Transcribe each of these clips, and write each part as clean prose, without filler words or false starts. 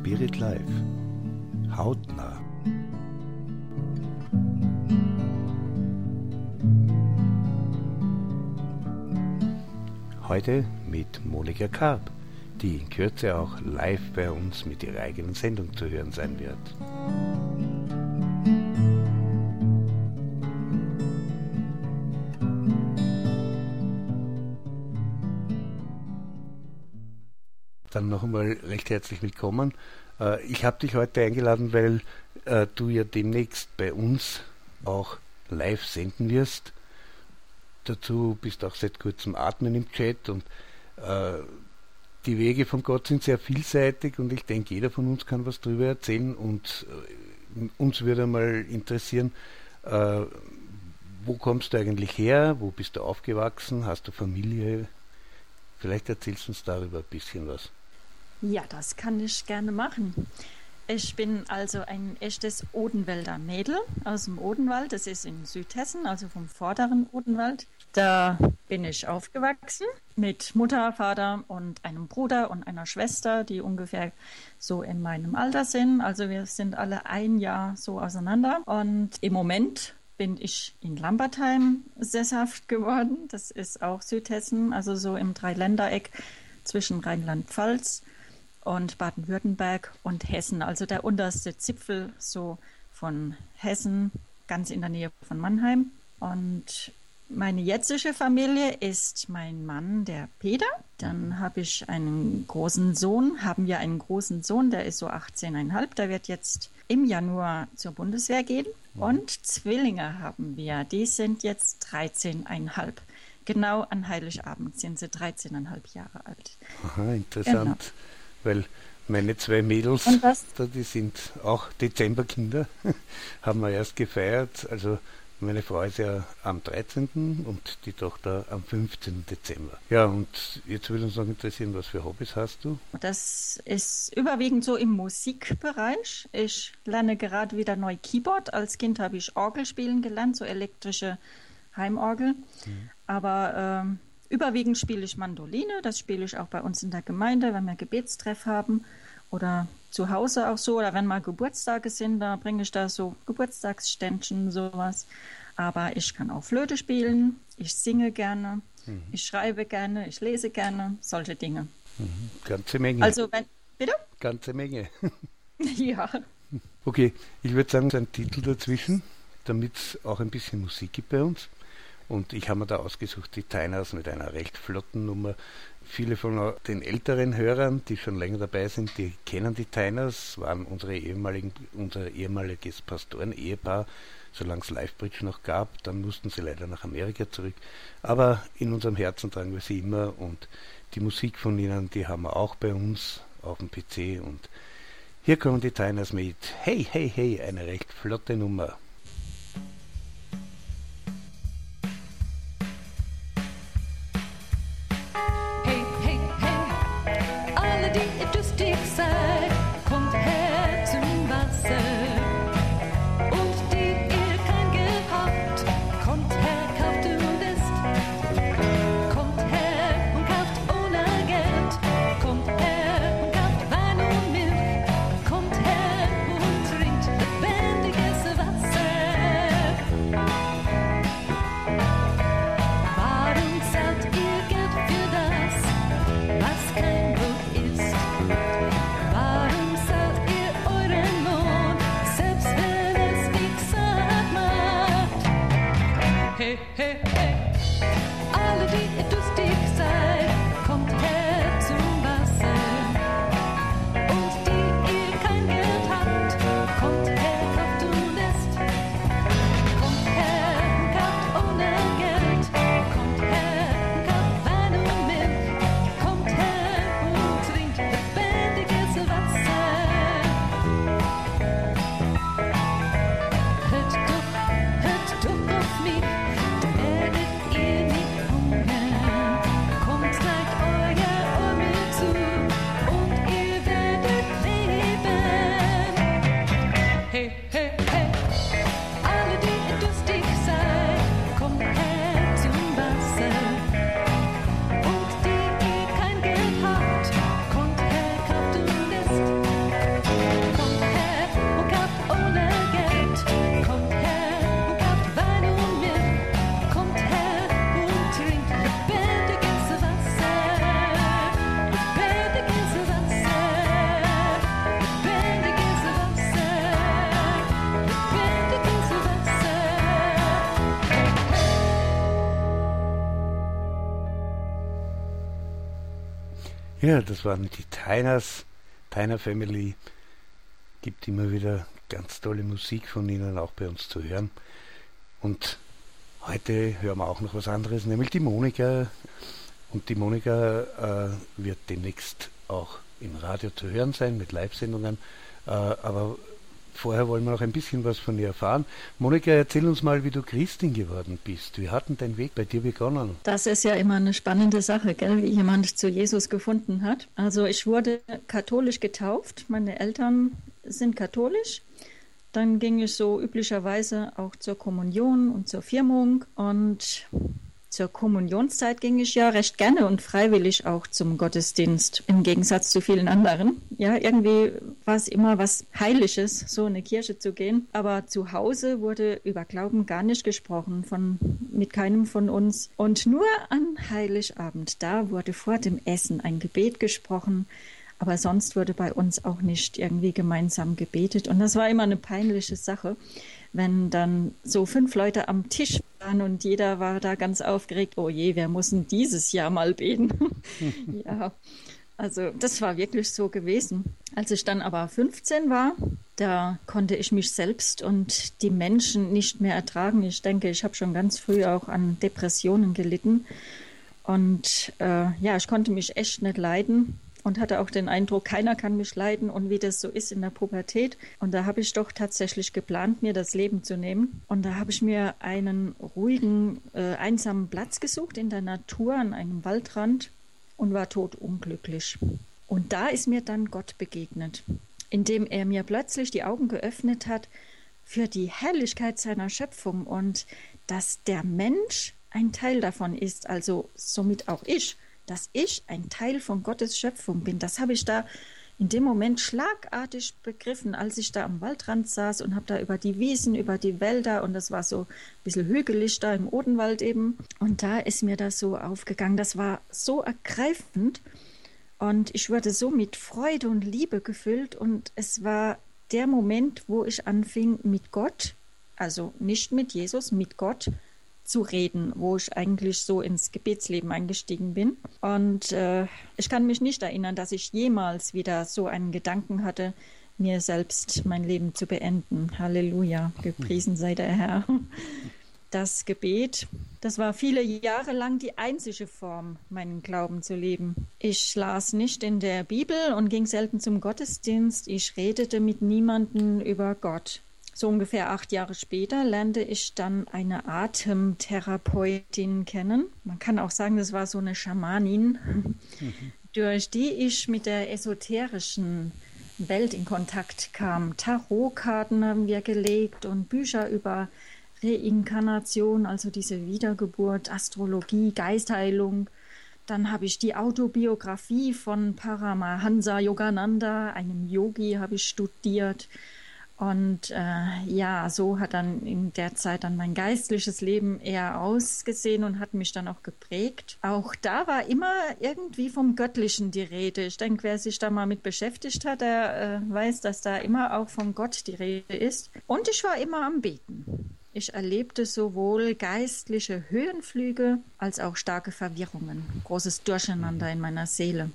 Spirit Live. Hautnah. Heute mit Monika Karp, die in Kürze auch live bei uns mit ihrer eigenen Sendung zu hören sein wird. Dann noch einmal recht herzlich willkommen. Ich habe dich heute eingeladen, weil du ja demnächst bei uns auch live senden wirst. Dazu bist du auch seit kurzem Atmen im Chat und die Wege von Gott sind sehr vielseitig und ich denke, jeder von uns kann was darüber erzählen und uns würde mal interessieren, wo kommst du eigentlich her, wo bist du aufgewachsen, hast du Familie? Vielleicht erzählst du uns darüber ein bisschen was. Ja, das kann ich gerne machen. Ich bin also ein echtes Odenwälder Mädel aus dem Odenwald. Das ist in Südhessen, also vom vorderen Odenwald. Da bin ich aufgewachsen mit Mutter, Vater und einem Bruder und einer Schwester, die ungefähr so in meinem Alter sind. Also wir sind alle ein Jahr so auseinander. Und im Moment bin ich in Lambertheim sesshaft geworden. Das ist auch Südhessen, also so im Dreiländereck zwischen Rheinland-Pfalz und Baden-Württemberg und Hessen, also der unterste Zipfel so von Hessen, ganz in der Nähe von Mannheim. Und meine jetzige Familie ist mein Mann, der Peter. Dann haben wir einen großen Sohn, der ist so 18,5, der wird jetzt im Januar zur Bundeswehr gehen. Und Zwillinge haben wir, die sind jetzt 13,5. Genau an Heiligabend sind sie 13,5 Jahre alt. Aha, interessant. Genau. Weil meine zwei Mädels, die sind auch Dezemberkinder, haben wir erst gefeiert. Also meine Frau ist ja am 13. und die Tochter am 15. Dezember. Ja, und jetzt würde uns noch interessieren, was für Hobbys hast du? Das ist überwiegend so im Musikbereich. Ich lerne gerade wieder neu Keyboard. Als Kind habe ich Orgel spielen gelernt, so elektrische Heimorgel. Aber überwiegend spiele ich Mandoline, das spiele ich auch bei uns in der Gemeinde, wenn wir Gebetstreff haben oder zu Hause auch so, oder wenn mal Geburtstage sind, da bringe ich da so Geburtstagsständchen, sowas. Aber ich kann auch Flöte spielen, ich singe gerne, ich schreibe gerne, ich lese gerne, solche Dinge. Ganze Menge. Also bitte? Ganze Menge. Ja. Okay, ich würde sagen, so ein Titel dazwischen, damit es auch ein bisschen Musik gibt bei uns. Und ich habe mir da ausgesucht, die Tyners mit einer recht flotten Nummer. Viele von den älteren Hörern, die schon länger dabei sind, die kennen die Tyners, waren unser ehemaliges Pastoren-Ehepaar, solange es Livebridge noch gab. Dann mussten sie leider nach Amerika zurück. Aber in unserem Herzen tragen wir sie immer und die Musik von ihnen, die haben wir auch bei uns auf dem PC. Und hier kommen die Tyners mit Hey, hey, hey, eine recht flotte Nummer. Hört doch auf mich, dann werdet ihr nicht hungern. Ja, das waren die Tyners, Tyner Family. Gibt immer wieder ganz tolle Musik von ihnen auch bei uns zu hören. Und heute hören wir auch noch was anderes, nämlich die Monika. Und die Monika wird demnächst auch im Radio zu hören sein mit Live-Sendungen. Aber vorher wollen wir noch ein bisschen was von ihr erfahren. Monika, erzähl uns mal, wie du Christin geworden bist. Wie hat denn dein Weg bei dir begonnen? Das ist ja immer eine spannende Sache, gell, wie jemand zu Jesus gefunden hat. Also ich wurde katholisch getauft. Meine Eltern sind katholisch. Dann ging ich so üblicherweise auch zur Kommunion und zur Firmung. Und zur Kommunionszeit ging ich ja recht gerne und freiwillig auch zum Gottesdienst, im Gegensatz zu vielen anderen. Ja, irgendwie war es immer was Heiliges, so in eine Kirche zu gehen. Aber zu Hause wurde über Glauben gar nicht gesprochen, mit keinem von uns. Und nur an Heiligabend, da wurde vor dem Essen ein Gebet gesprochen. Aber sonst wurde bei uns auch nicht irgendwie gemeinsam gebetet. Und das war immer eine peinliche Sache, wenn dann so 5 Leute am Tisch waren und jeder war da ganz aufgeregt. Oh je, wer muss denn dieses Jahr mal beten? Ja, also das war wirklich so gewesen. Als ich dann aber 15 war, da konnte ich mich selbst und die Menschen nicht mehr ertragen. Ich denke, ich habe schon ganz früh auch an Depressionen gelitten. Und ja, ich konnte mich echt nicht leiden. Und hatte auch den Eindruck, keiner kann mich leiden und wie das so ist in der Pubertät. Und da habe ich doch tatsächlich geplant, mir das Leben zu nehmen. Und da habe ich mir einen ruhigen, einsamen Platz gesucht in der Natur an einem Waldrand und war todunglücklich. Und da ist mir dann Gott begegnet, indem er mir plötzlich die Augen geöffnet hat für die Herrlichkeit seiner Schöpfung und dass der Mensch ein Teil davon ist, also somit auch ich. Dass ich ein Teil von Gottes Schöpfung bin. Das habe ich da in dem Moment schlagartig begriffen, als ich da am Waldrand saß und habe da über die Wiesen, über die Wälder und das war so ein bisschen hügelig da im Odenwald eben. Und da ist mir das so aufgegangen. Das war so ergreifend und ich wurde so mit Freude und Liebe gefüllt und es war der Moment, wo ich anfing mit Gott, also nicht mit Jesus, mit Gott, zu reden, wo ich eigentlich so ins Gebetsleben eingestiegen bin. Und ich kann mich nicht erinnern, dass ich jemals wieder so einen Gedanken hatte, mir selbst mein Leben zu beenden. Halleluja, gepriesen sei der Herr. Das Gebet, das war viele Jahre lang die einzige Form, meinen Glauben zu leben. Ich las nicht in der Bibel und ging selten zum Gottesdienst. Ich redete mit niemandem über Gott. So ungefähr 8 Jahre später lernte ich dann eine Atemtherapeutin kennen. Man kann auch sagen, das war so eine Schamanin, durch die ich mit der esoterischen Welt in Kontakt kam. Tarotkarten haben wir gelegt und Bücher über Reinkarnation, also diese Wiedergeburt, Astrologie, Geistheilung. Dann habe ich die Autobiografie von Paramahansa Yogananda, einem Yogi, habe ich studiert. Und ja, so hat dann in der Zeit dann mein geistliches Leben eher ausgesehen und hat mich dann auch geprägt. Auch da war immer irgendwie vom Göttlichen die Rede. Ich denke, wer sich da mal mit beschäftigt hat, der weiß, dass da immer auch von Gott die Rede ist. Und ich war immer am Beten. Ich erlebte sowohl geistliche Höhenflüge als auch starke Verwirrungen, großes Durcheinander in meiner Seele.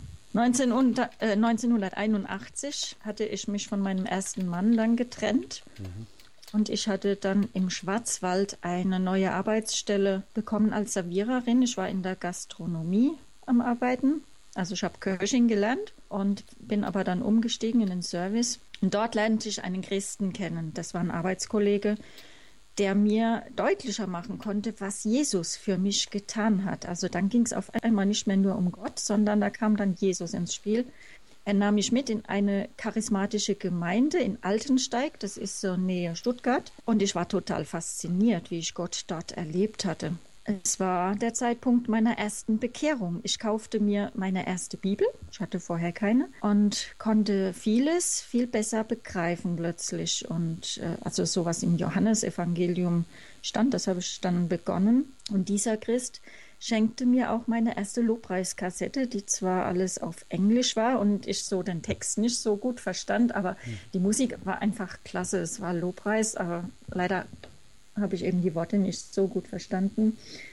1981 hatte ich mich von meinem ersten Mann dann getrennt und ich hatte dann im Schwarzwald eine neue Arbeitsstelle bekommen als Serviererin. Ich war in der Gastronomie am Arbeiten, also ich habe Köchin gelernt und bin aber dann umgestiegen in den Service. Und dort lernte ich einen Christen kennen, das war ein Arbeitskollege, der mir deutlicher machen konnte, was Jesus für mich getan hat. Also dann ging es auf einmal nicht mehr nur um Gott, sondern da kam dann Jesus ins Spiel. Er nahm mich mit in eine charismatische Gemeinde in Altensteig, das ist so nähe Stuttgart. Und ich war total fasziniert, wie ich Gott dort erlebt hatte. Es war der Zeitpunkt meiner ersten Bekehrung. Ich kaufte mir meine erste Bibel, ich hatte vorher keine, und konnte vieles viel besser begreifen plötzlich. Und also sowas im Johannesevangelium stand, das habe ich dann begonnen. Und dieser Christ schenkte mir auch meine erste Lobpreiskassette, die zwar alles auf Englisch war und ich so den Text nicht so gut verstand, aber die Musik war einfach klasse. Es war Lobpreis, aber leider habe ich eben die Worte nicht so gut verstanden.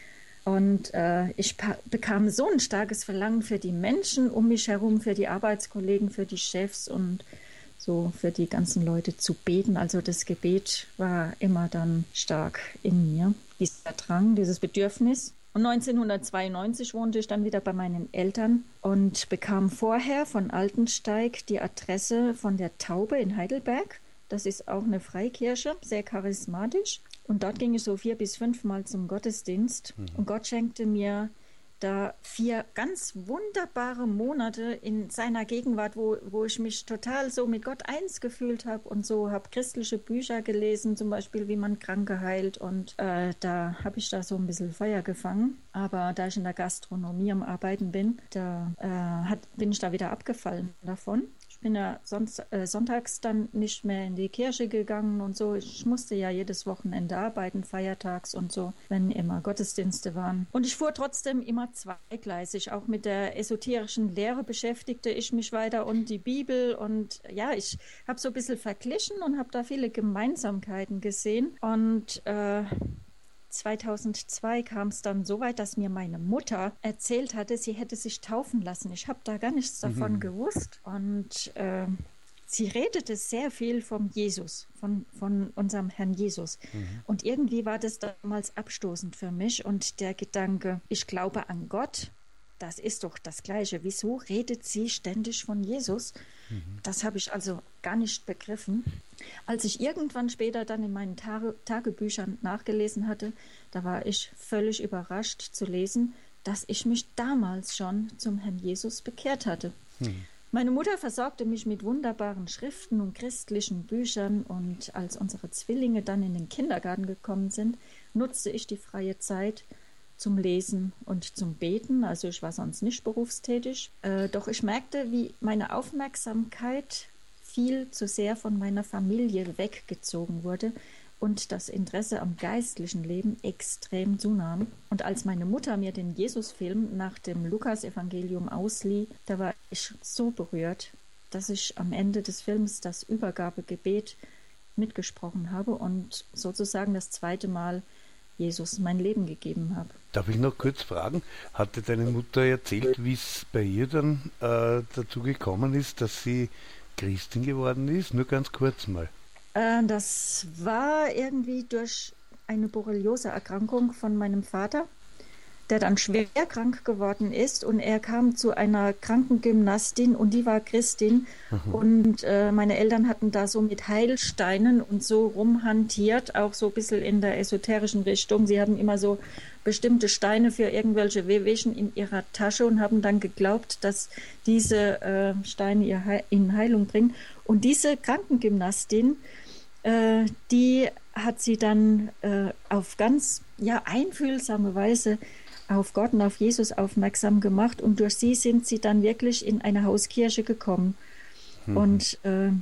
Und ich bekam so ein starkes Verlangen für die Menschen um mich herum, für die Arbeitskollegen, für die Chefs und so für die ganzen Leute zu beten. Also das Gebet war immer dann stark in mir, dieser Drang, dieses Bedürfnis. Und 1992 wohnte ich dann wieder bei meinen Eltern und bekam vorher von Altensteig die Adresse von der Taube in Heidelberg. Das ist auch eine Freikirche, sehr charismatisch. Und dort ging ich so 4 bis 5 Mal zum Gottesdienst. Und Gott schenkte mir da 4 ganz wunderbare Monate in seiner Gegenwart, wo ich mich total so mit Gott eins gefühlt habe und so habe christliche Bücher gelesen, zum Beispiel wie man Kranke heilt, und da habe ich da so ein bisschen Feuer gefangen. Aber da ich in der Gastronomie am Arbeiten bin, bin ich da wieder abgefallen davon. Ich bin ja sonntags dann nicht mehr in die Kirche gegangen und so. Ich musste ja jedes Wochenende arbeiten, feiertags und so, wenn immer Gottesdienste waren. Und ich fuhr trotzdem immer zweigleisig. Auch mit der esoterischen Lehre beschäftigte ich mich weiter und die Bibel. Und ja, ich habe so ein bisschen verglichen und habe da viele Gemeinsamkeiten gesehen. Und 2002 kam es dann so weit, dass mir meine Mutter erzählt hatte, sie hätte sich taufen lassen. Ich habe da gar nichts davon gewusst. Und sie redete sehr viel vom Jesus, von unserem Herrn Jesus. Und irgendwie war das damals abstoßend für mich. Und der Gedanke, ich glaube an Gott, das ist doch das Gleiche. Wieso redet sie ständig von Jesus? Das habe ich also gar nicht begriffen. Als ich irgendwann später dann in meinen Tagebüchern nachgelesen hatte, da war ich völlig überrascht zu lesen, dass ich mich damals schon zum Herrn Jesus bekehrt hatte. Meine Mutter versorgte mich mit wunderbaren Schriften und christlichen Büchern, und als unsere Zwillinge dann in den Kindergarten gekommen sind, nutzte ich die freie Zeit zum Lesen und zum Beten. Also ich war sonst nicht berufstätig. Doch ich merkte, wie meine Aufmerksamkeit viel zu sehr von meiner Familie weggezogen wurde und das Interesse am geistlichen Leben extrem zunahm. Und als meine Mutter mir den Jesus-Film nach dem Lukas-Evangelium auslieh, da war ich so berührt, dass ich am Ende des Films das Übergabegebet mitgesprochen habe und sozusagen das zweite Mal Jesus mein Leben gegeben habe. Darf ich noch kurz fragen, hatte deine Mutter erzählt, wie es bei ihr dann dazu gekommen ist, dass sie Christin geworden ist? Nur ganz kurz mal. Das war irgendwie durch eine Borreliose-Erkrankung von meinem Vater, der dann schwer krank geworden ist, und er kam zu einer Krankengymnastin und die war Christin. Und meine Eltern hatten da so mit Heilsteinen und so rumhantiert, auch so ein bisschen in der esoterischen Richtung. Sie haben immer so bestimmte Steine für irgendwelche Wehwehchen in ihrer Tasche und haben dann geglaubt, dass diese Steine ihnen Heilung bringen. Und diese Krankengymnastin, die hat sie dann auf ganz einfühlsame Weise auf Gott und auf Jesus aufmerksam gemacht, und durch sie sind sie dann wirklich in eine Hauskirche gekommen. Und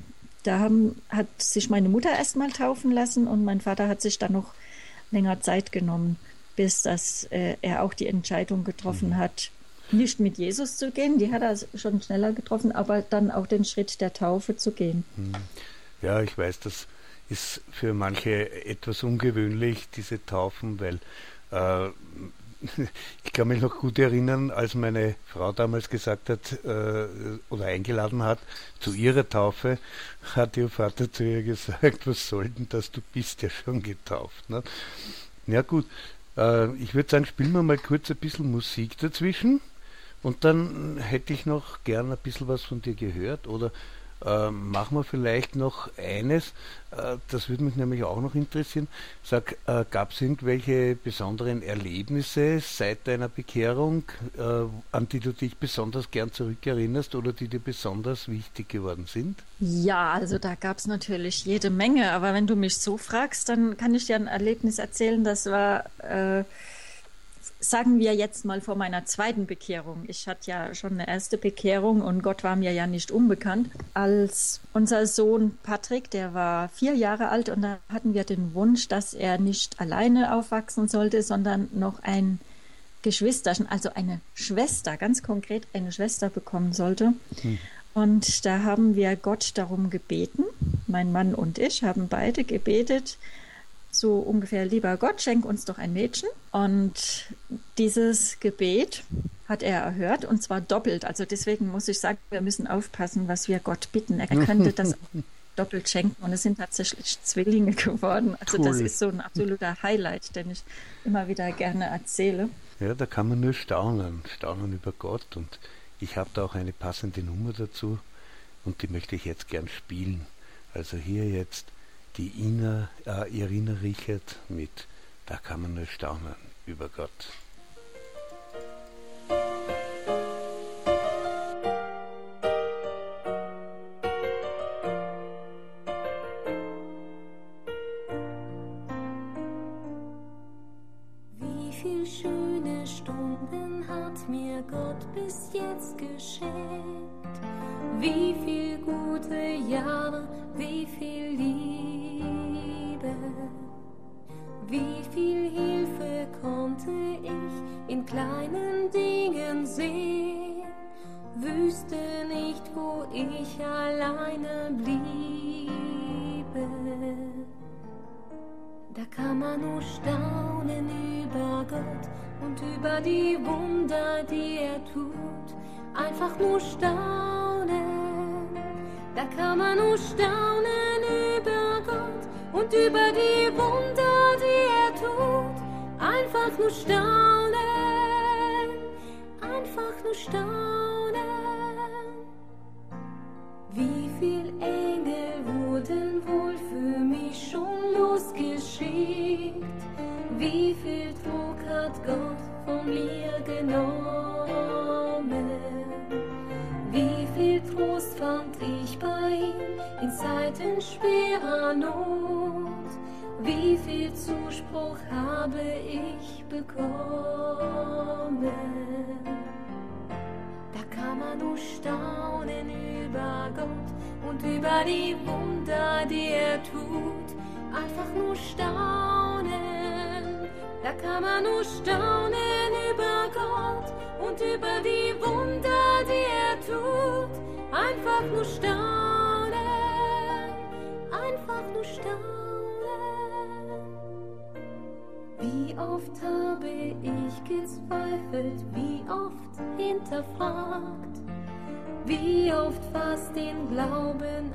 hat sich meine Mutter erstmal taufen lassen und mein Vater hat sich dann noch länger Zeit genommen, bis er auch die Entscheidung getroffen hat, nicht mit Jesus zu gehen, die hat er schon schneller getroffen, aber dann auch den Schritt der Taufe zu gehen. Ja, ich weiß, das ist für manche etwas ungewöhnlich, diese Taufen, weil ich kann mich noch gut erinnern, als meine Frau damals gesagt hat oder eingeladen hat zu ihrer Taufe, hat ihr Vater zu ihr gesagt, was soll denn das, du bist ja schon getauft. Ne? Ja gut, ich würde sagen, spielen wir mal kurz ein bisschen Musik dazwischen und dann hätte ich noch gern ein bisschen was von dir gehört, oder machen wir vielleicht noch eines, das würde mich nämlich auch noch interessieren. Sag, gab es irgendwelche besonderen Erlebnisse seit deiner Bekehrung, an die du dich besonders gern zurückerinnerst oder die dir besonders wichtig geworden sind? Ja, also da gab es natürlich jede Menge, aber wenn du mich so fragst, dann kann ich dir ein Erlebnis erzählen, das war sagen wir jetzt mal vor meiner zweiten Bekehrung. Ich hatte ja schon eine erste Bekehrung und Gott war mir ja nicht unbekannt. Als unser Sohn Patrick, der war 4 Jahre alt, und da hatten wir den Wunsch, dass er nicht alleine aufwachsen sollte, sondern noch ein Geschwisterchen, also eine Schwester, ganz konkret eine Schwester bekommen sollte. Und da haben wir Gott darum gebeten. Mein Mann und ich haben beide gebetet, so ungefähr: lieber Gott, schenk uns doch ein Mädchen. Und dieses Gebet hat er erhört und zwar doppelt. Also deswegen muss ich sagen, wir müssen aufpassen, was wir Gott bitten. Er könnte das doppelt schenken und es sind tatsächlich Zwillinge geworden. Also Cool. das ist so ein absoluter Highlight, den ich immer wieder gerne erzähle. Ja, da kann man nur staunen über Gott, und ich habe da auch eine passende Nummer dazu und die möchte ich jetzt gern spielen. Also hier jetzt die Irina Richert mit Da kann man nur staunen über Gott. Wie viel schöne Stunden hat mir Gott bis jetzt geschenkt? Wie viel gute Jahre, wie viel Liebe, wie viel Hilfe konnte ich in kleinen Dingen sehen, wüsste nicht, wo ich alleine bliebe. Da kann man nur staunen über Gott und über die Wunder, die er tut. Einfach nur staunen. Da kann man nur staunen über Gott und über die Wunder, die er tut. Einfach nur staunen. Einfach nur staunen. Wie viel Engel wurden wohl für mich schon losgeschickt? Wie viel Druck hat Gott von mir genommen? Wie viel Trost fand ich bei ihm in Zeiten schwerer Not? Wie viel Zuspruch habe ich bekommen? Da kann man nur staunen über Gott und über die Wunder, die er tut. Einfach nur staunen. Da kann man nur staunen über Gott und über die Wunder, die er tut. Einfach nur staunen. Einfach nur staunen. Wie oft habe ich gezweifelt, wie oft hinterfragt, wie oft fast den Glauben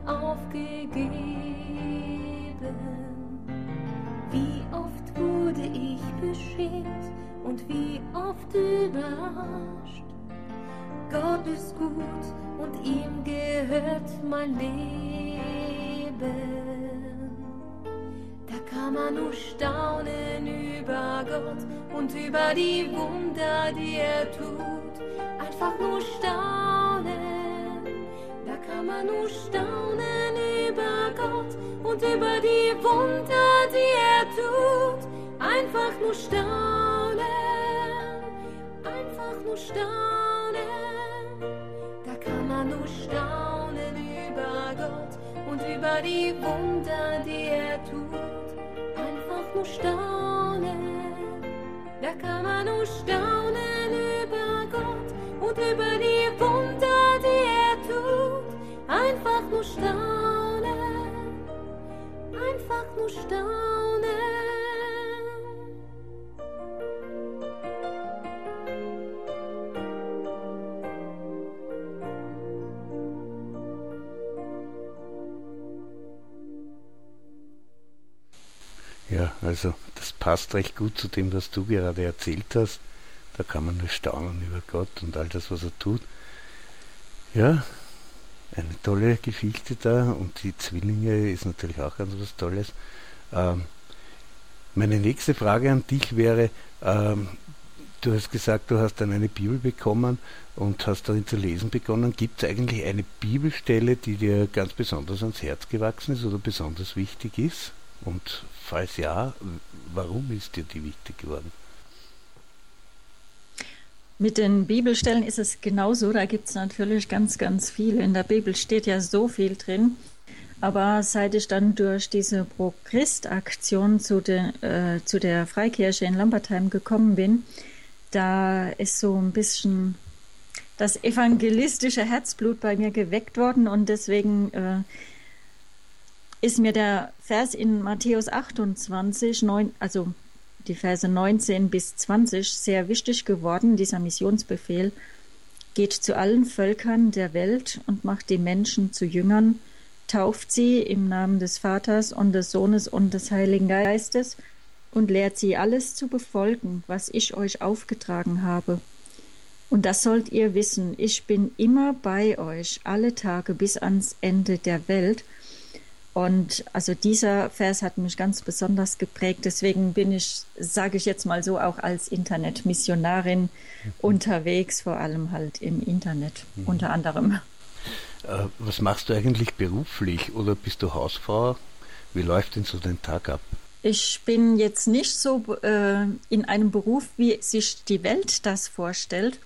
aufgegeben, wie oft wurde ich beschämt und wie oft überrascht. Gott ist gut und ihm gehört mein Leben. Da kann man nur staunen über Gott und über die Wunder, die er tut. Einfach nur staunen. Da kann man nur staunen über Gott und über die Wunder, die er tut. Einfach nur staunen. Einfach nur staunen. Da kann man nur staunen über Gott und über die Wunder, die er tut. Einfach nur staunen. Da kann man nur staunen über Gott und über die Wunder, die er tut. Einfach nur staunen. Einfach nur staunen. Ja, also das passt recht gut zu dem, was du gerade erzählt hast. Da kann man nur staunen über Gott und all das, was er tut. Ja, eine tolle Geschichte da, und die Zwillinge ist natürlich auch ganz was Tolles. Meine nächste Frage an dich wäre, du hast gesagt, du hast dann eine Bibel bekommen und hast darin zu lesen begonnen. Gibt es eigentlich eine Bibelstelle, die dir ganz besonders ans Herz gewachsen ist oder besonders wichtig ist? Und falls ja, warum ist dir die wichtig geworden? Mit den Bibelstellen ist es genauso, da gibt es natürlich ganz, ganz viele. In der Bibel steht ja so viel drin, aber seit ich dann durch diese Pro-Christ-Aktion zu der Freikirche in Lambertheim gekommen bin, da ist so ein bisschen das evangelistische Herzblut bei mir geweckt worden, und deswegen ist mir der Vers in Matthäus 28, 9, also die Verse 19 bis 20 sehr wichtig geworden, dieser Missionsbefehl. Geht zu allen Völkern der Welt und macht die Menschen zu Jüngern, tauft sie im Namen des Vaters und des Sohnes und des Heiligen Geistes und lehrt sie alles zu befolgen, was ich euch aufgetragen habe. Und das sollt ihr wissen, ich bin immer bei euch, alle Tage bis ans Ende der Welt. Und also dieser Vers hat mich ganz besonders geprägt. Deswegen bin ich, sage ich jetzt mal so, auch als Internetmissionarin unterwegs, vor allem halt im Internet, unter anderem. Was machst du eigentlich beruflich oder bist du Hausfrau? Wie läuft denn so dein Tag ab? Ich bin jetzt nicht so in einem Beruf, wie sich die Welt das vorstellt.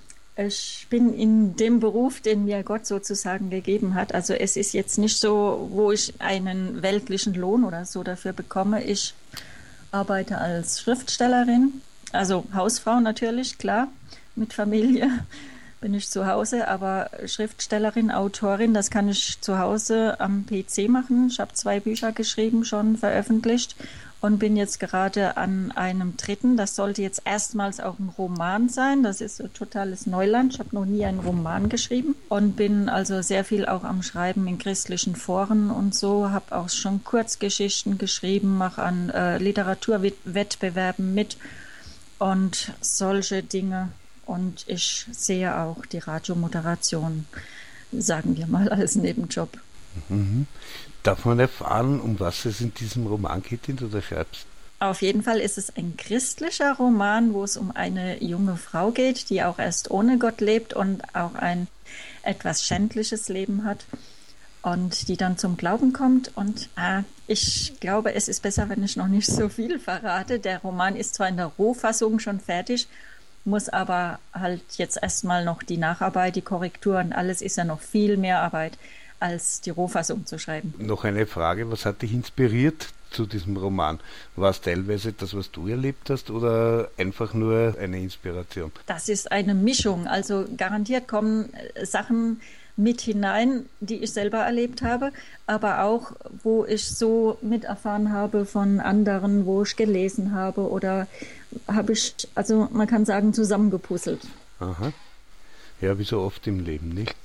Ich bin in dem Beruf, den mir Gott sozusagen gegeben hat. Also es ist jetzt nicht so, wo ich einen weltlichen Lohn oder so dafür bekomme. Ich arbeite als Schriftstellerin, also Hausfrau natürlich, klar, mit Familie bin ich zu Hause, aber Schriftstellerin, Autorin, das kann ich zu Hause am PC machen. Ich habe 2 Bücher geschrieben, schon veröffentlicht und bin jetzt gerade an einem 3. Das sollte jetzt erstmals auch ein Roman sein. Das ist so totales Neuland. Ich habe noch nie einen Roman geschrieben und bin also sehr viel auch am Schreiben in christlichen Foren und so. Habe auch schon Kurzgeschichten geschrieben, mache an Literaturwettbewerben mit und solche Dinge. Und ich sehe auch die Radiomoderation, sagen wir mal, als Nebenjob. Mhm. Darf man erfahren, um was es in diesem Roman geht, den du da schreibst? Auf jeden Fall ist es ein christlicher Roman, wo es um eine junge Frau geht, die auch erst ohne Gott lebt und auch ein etwas schändliches Leben hat und die dann zum Glauben kommt. Und ich glaube, es ist besser, wenn ich noch nicht so viel verrate. Der Roman ist zwar in der Rohfassung schon fertig, muss aber halt jetzt erstmal noch die Nacharbeit, die Korrekturen, alles ist ja noch viel mehr Arbeit, als die Rohfassung zu schreiben. Noch eine Frage, was hat dich inspiriert zu diesem Roman? War es teilweise das, was du erlebt hast oder einfach nur eine Inspiration? Das ist eine Mischung, also garantiert kommen Sachen mit hinein, die ich selber erlebt habe, aber auch, wo ich so miterfahren habe von anderen, wo ich gelesen habe oder habe ich, also man kann sagen, zusammengepuzzelt. Aha. Ja, wie so oft im Leben, nicht?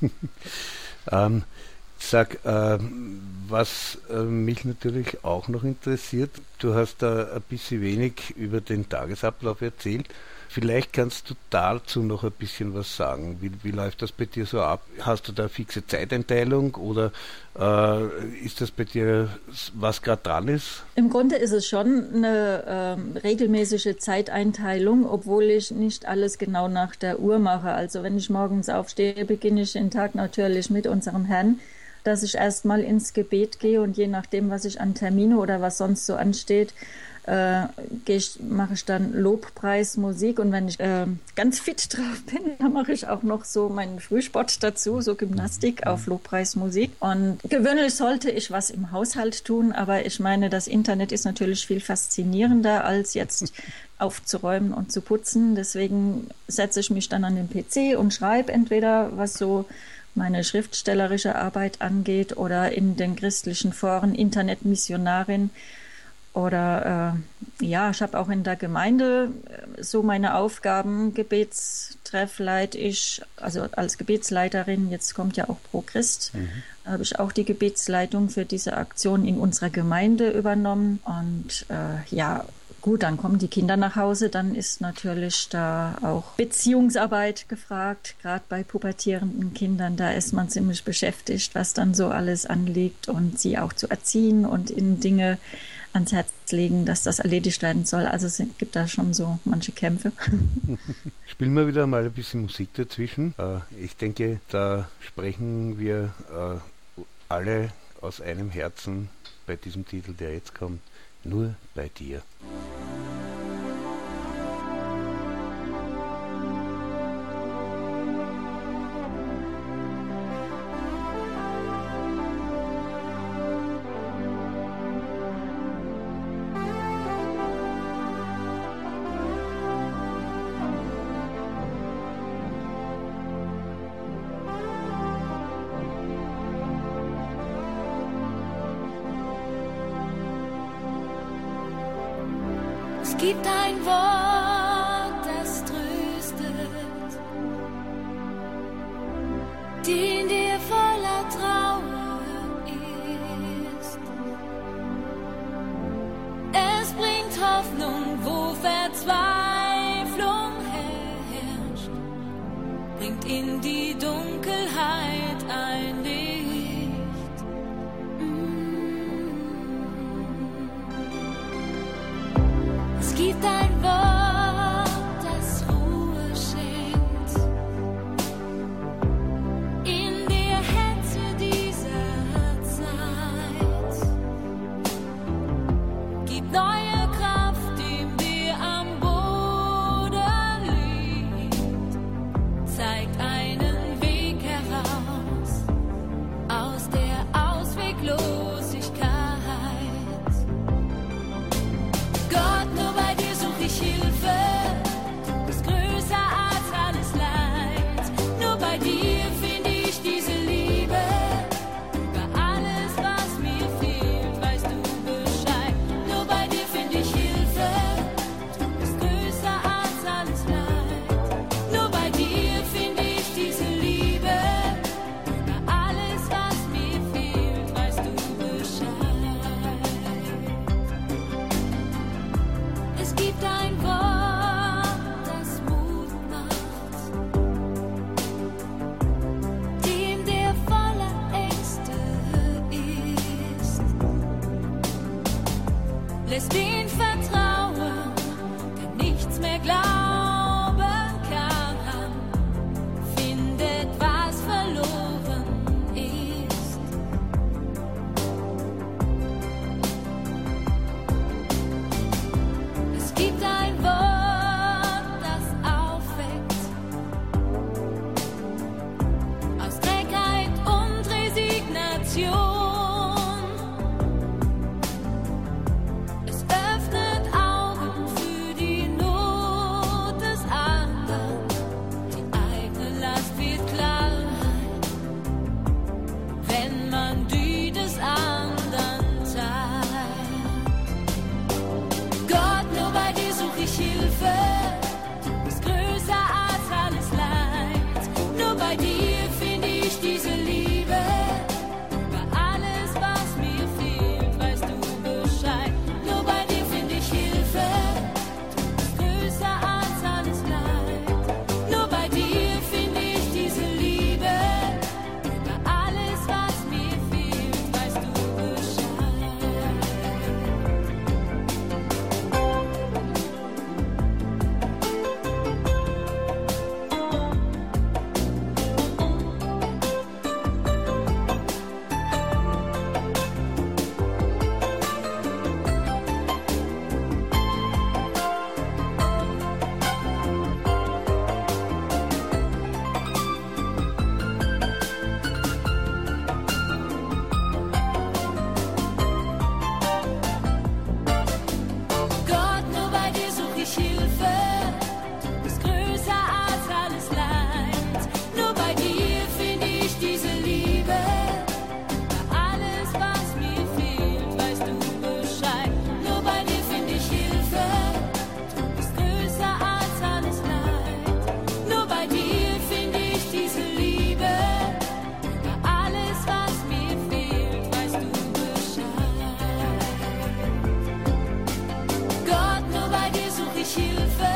Was mich natürlich auch noch interessiert, du hast da ein bisschen wenig über den Tagesablauf erzählt. Vielleicht kannst du dazu noch ein bisschen was sagen. Wie läuft das bei dir so ab? Hast du da eine fixe Zeiteinteilung oder ist das bei dir, was gerade dran ist? Im Grunde ist es schon eine regelmäßige Zeiteinteilung, obwohl ich nicht alles genau nach der Uhr mache. Also wenn ich morgens aufstehe, beginne ich den Tag natürlich mit unserem Herrn, dass ich erstmal ins Gebet gehe und je nachdem, was ich an Termine oder was sonst so ansteht, mache ich dann Lobpreismusik und wenn ich ganz fit drauf bin, dann mache ich auch noch so meinen Frühsport dazu, so Gymnastik auf Lobpreismusik. Und gewöhnlich sollte ich was im Haushalt tun, aber ich meine, das Internet ist natürlich viel faszinierender, als jetzt aufzuräumen und zu putzen. Deswegen setze ich mich dann an den PC und schreibe entweder, was so meine schriftstellerische Arbeit angeht oder in den christlichen Foren Internetmissionarin. Oder ich habe auch in der Gemeinde so meine Aufgaben, Gebetstreff leite ich, also als Gebetsleiterin, jetzt kommt ja auch Pro Christ, da habe ich auch die Gebetsleitung für diese Aktion in unserer Gemeinde übernommen. Und gut, dann kommen die Kinder nach Hause, dann ist natürlich da auch Beziehungsarbeit gefragt, gerade bei pubertierenden Kindern, da ist man ziemlich beschäftigt, was dann so alles anliegt und sie auch zu erziehen und in Dinge ans Herz legen, dass das erledigt werden soll. Also es gibt da schon so manche Kämpfe. Spielen wir wieder mal ein bisschen Musik dazwischen. Ich denke, da sprechen wir alle aus einem Herzen bei diesem Titel, der jetzt kommt, nur bei dir. gibt ein Wort, das tröstet, den dir voller Trauer ist. Es bringt Hoffnung, wo Verzweiflung herrscht, bringt in die Dunkelheit ein Licht. Es gibt ein Wort, das Ruhe schenkt in der Hetze dieser Zeit. Gibt neue Kraft, dem der am Boden liegt, zeigt einen Weg heraus aus der Ausweglosigkeit. Gott, nur bei dir such ich Hilfe, du bist größer als alles Leid. Nur bei dir finde ich diese Liebe, über alles, was mir fehlt, weißt du Bescheid. Nur bei dir finde ich Hilfe, du bist größer als alles Leid. Nur bei dir finde ich diese Liebe, über alles, was mir fehlt, weißt du Bescheid. Es gibt ein Wort, das Mut macht, dem der voller Ängste ist. Lässt ihn vertrauen, der nichts mehr glauben kann, findet, was verloren ist. Es gibt ein Wort, das aufweckt, aus Trägheit und Resignation. Es öffnet Augen für die Not des anderen, die eigene Last wird Klarheit, wenn man die des anderen teilt. Gott, nur bei dir such ich Hilfe, du bist größer als alles Leid. Nur bei dir finde ich diese Liebe, über alles, was mir fehlt, weißt du Bescheid. Nur bei dir finde ich Hilfe, du bist größer als alles Leid. Nur bei dir finde ich diese Liebe, über alles, was mir fehlt, weißt du Bescheid. Gott, nur bei dir such ich Hilfe, du bist größer als alles Leid. Nur bei dir finde ich diese Liebe, über alles, was mir fehlt, weißt du Bescheid. Nur bei dir finde ich Hilfe, du bist größer als alles Leid. Nur bei dir finde ich diese Liebe, über alles, was mir fehlt, weißt du Bescheid. Gott, nur bei dir such ich Hilfe,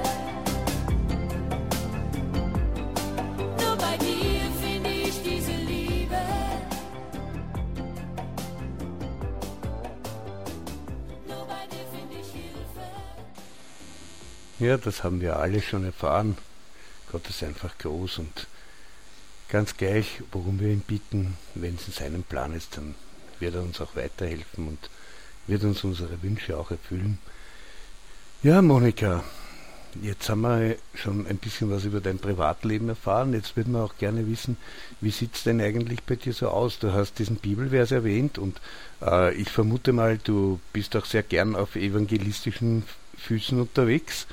nur bei dir finde ich diese Liebe. Nur bei dir finde ich Hilfe. Ja, das haben wir alle schon erfahren. Gott ist einfach groß und ganz gleich, worum wir ihn bitten, wenn es in seinem Plan ist, dann wird er uns auch weiterhelfen und wird uns unsere Wünsche auch erfüllen. Ja, Monika, jetzt haben wir schon ein bisschen was über dein Privatleben erfahren. Jetzt würden wir auch gerne wissen, wie sieht es denn eigentlich bei dir so aus? Du hast diesen Bibelvers erwähnt und ich vermute mal, du bist auch sehr gern auf evangelistischen Füßen unterwegs.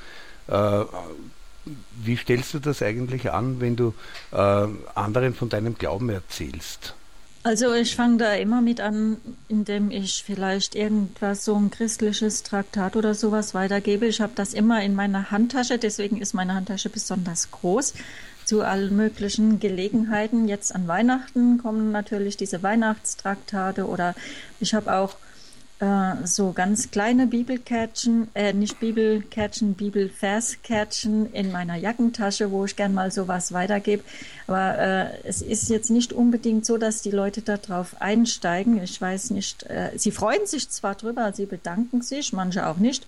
Wie stellst du das eigentlich an, wenn du anderen von deinem Glauben erzählst? Also ich fange da immer mit an, indem ich vielleicht irgendwas, so ein christliches Traktat oder sowas weitergebe. Ich habe das immer in meiner Handtasche, deswegen ist meine Handtasche besonders groß. Zu allen möglichen Gelegenheiten. Jetzt an Weihnachten kommen natürlich diese Weihnachtstraktate oder ich habe auch so ganz kleine Bibelkärtchen, nicht Bibelkärtchen, Bibelverskärtchen in meiner Jackentasche, wo ich gern mal sowas weitergebe. Aber es ist jetzt nicht unbedingt so, dass die Leute da drauf einsteigen. Ich weiß nicht, sie freuen sich zwar drüber, sie bedanken sich, manche auch nicht.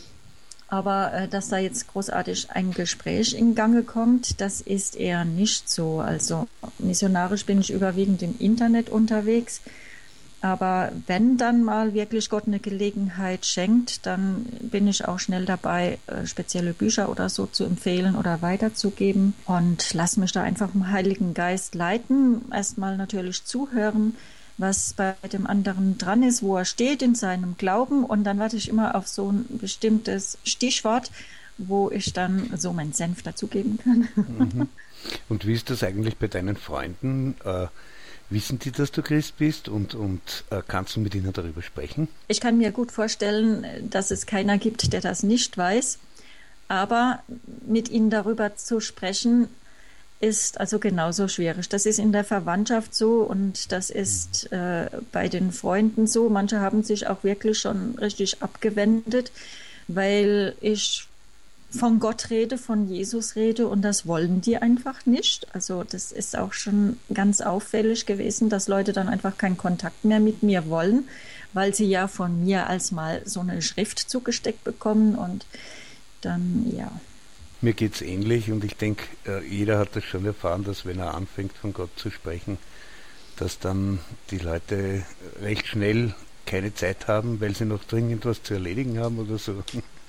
Aber dass da jetzt großartig ein Gespräch in Gange kommt, das ist eher nicht so. Also missionarisch bin ich überwiegend im Internet unterwegs. Aber wenn dann mal wirklich Gott eine Gelegenheit schenkt, dann bin ich auch schnell dabei, spezielle Bücher oder so zu empfehlen oder weiterzugeben und lass mich da einfach vom Heiligen Geist leiten. Erstmal natürlich zuhören, was bei dem anderen dran ist, wo er steht in seinem Glauben und dann warte ich immer auf so ein bestimmtes Stichwort, wo ich dann so meinen Senf dazugeben kann. Mhm. Und wie ist das eigentlich bei deinen Freunden? Wissen die, dass du Christ bist und kannst du mit ihnen darüber sprechen? Ich kann mir gut vorstellen, dass es keiner gibt, der das nicht weiß. Aber mit ihnen darüber zu sprechen, ist also genauso schwierig. Das ist in der Verwandtschaft so und das ist bei den Freunden so. Manche haben sich auch wirklich schon richtig abgewendet, weil ich von Gott rede, von Jesus rede und das wollen die einfach nicht. Also das ist auch schon ganz auffällig gewesen, dass Leute dann einfach keinen Kontakt mehr mit mir wollen, weil sie ja von mir als mal so eine Schrift zugesteckt bekommen und dann, ja. Mir geht es ähnlich und ich denke, jeder hat das schon erfahren, dass wenn er anfängt von Gott zu sprechen, dass dann die Leute recht schnell keine Zeit haben, weil sie noch dringend was zu erledigen haben oder so.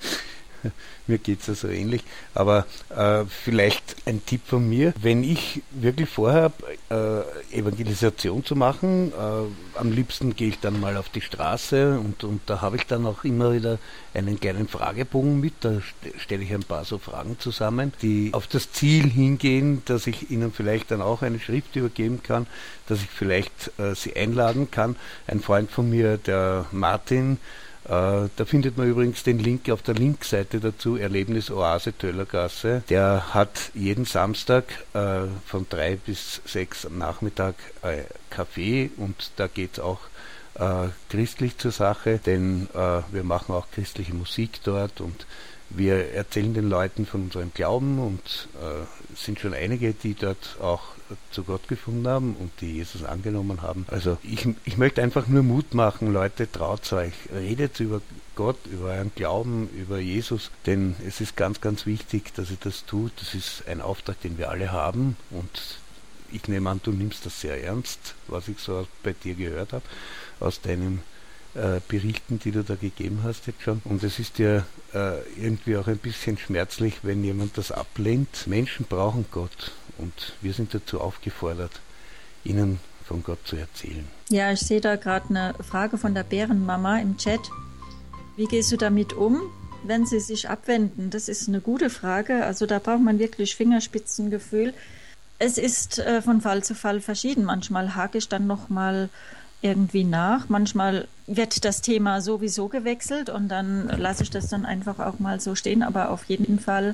Mir geht es also ähnlich, aber vielleicht ein Tipp von mir, wenn ich wirklich vorhabe, Evangelisation zu machen, am liebsten gehe ich dann mal auf die Straße und da habe ich dann auch immer wieder einen kleinen Fragebogen mit, da stelle ich ein paar so Fragen zusammen, die auf das Ziel hingehen, dass ich ihnen vielleicht dann auch eine Schrift übergeben kann, dass ich vielleicht sie einladen kann. Ein Freund von mir, der Martin, da findet man übrigens den Link auf der Linkseite dazu, Erlebnis Oase Töllergasse. Der hat jeden Samstag von 3 bis 6 am Nachmittag Kaffee und da geht es auch christlich zur Sache, denn wir machen auch christliche Musik dort und wir erzählen den Leuten von unserem Glauben und es sind schon einige, die dort auch zu Gott gefunden haben und die Jesus angenommen haben. Also ich möchte einfach nur Mut machen, Leute, traut euch, redet über Gott, über euren Glauben, über Jesus, denn es ist ganz, ganz wichtig, dass ihr das tut. Das ist ein Auftrag, den wir alle haben und ich nehme an, du nimmst das sehr ernst, was ich so bei dir gehört habe, aus deinen Berichten, die du da gegeben hast jetzt schon. Und es ist ja irgendwie auch ein bisschen schmerzlich, wenn jemand das ablehnt. Menschen brauchen Gott und wir sind dazu aufgefordert, ihnen von Gott zu erzählen. Ja, ich sehe da gerade eine Frage von der Bärenmama im Chat. Wie gehst du damit um, wenn sie sich abwenden? Das ist eine gute Frage. Also da braucht man wirklich Fingerspitzengefühl. Es ist von Fall zu Fall verschieden. Manchmal hake ich dann nochmal irgendwie nach. Manchmal wird das Thema sowieso gewechselt und dann lasse ich das dann einfach auch mal so stehen. Aber auf jeden Fall,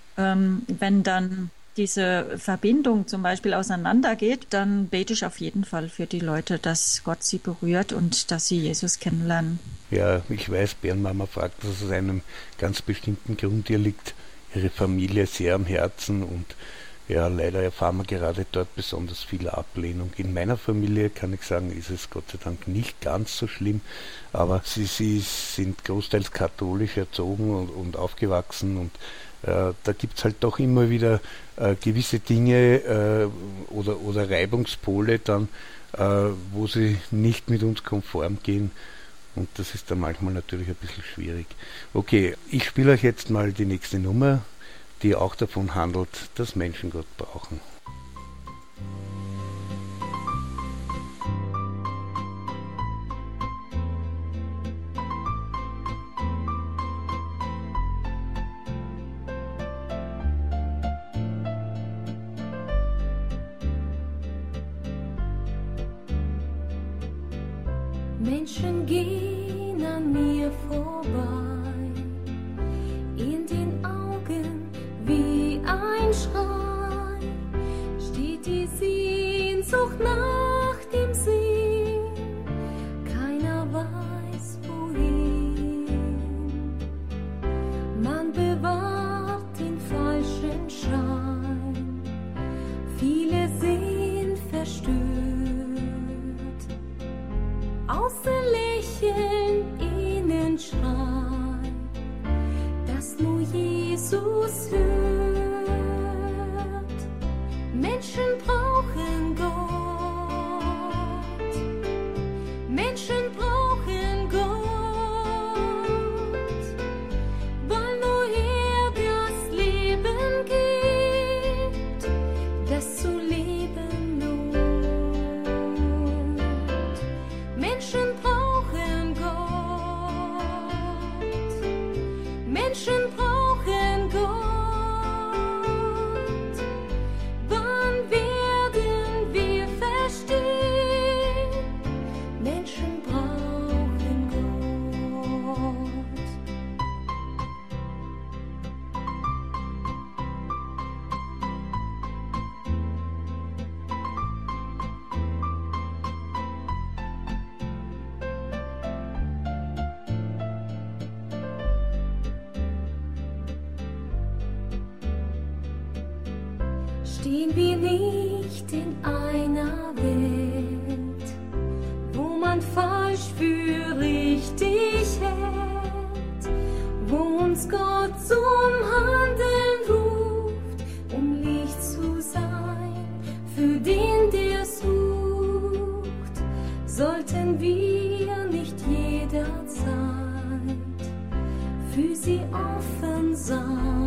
wenn dann diese Verbindung zum Beispiel auseinandergeht, dann bete ich auf jeden Fall für die Leute, dass Gott sie berührt und dass sie Jesus kennenlernen. Ja, ich weiß, Bärenmama fragt, dass es aus einem ganz bestimmten Grund ihr liegt, ihre Familie sehr am Herzen und ja, leider erfahren wir gerade dort besonders viel Ablehnung. In meiner Familie, kann ich sagen, ist es Gott sei Dank nicht ganz so schlimm, aber sie sind großteils katholisch erzogen und aufgewachsen und da gibt es halt doch immer wieder gewisse Dinge oder Reibungspole dann, wo sie nicht mit uns konform gehen und das ist dann manchmal natürlich ein bisschen schwierig. Okay, ich spiele euch jetzt mal die nächste Nummer, die auch davon handelt, dass Menschen Gott brauchen. Menschen gehen an mir vorbei, in den Augen wie ein Schrei, steht die Sehnsucht nach dem See, keiner weiß wohin. Man bewahrt den falschen Schein, viele sind verstört. Außen lächeln, innen schreien, dass nur Jesus hört. Menschen brauchen Gott, Menschen brauchen Gott, weil nur er das Leben gibt, das zu leben lohnt. Menschen brauchen Gott, Menschen brauchen Gott. Wann werden wir verstehen? Menschen brauchen Gott. Stehen wir nicht in einer Welt, wo man falsch für richtig hält, wo uns Gott zum Handeln ruft, um Licht zu sein für den, der sucht, sollten wir nicht jederzeit für sie offen sein.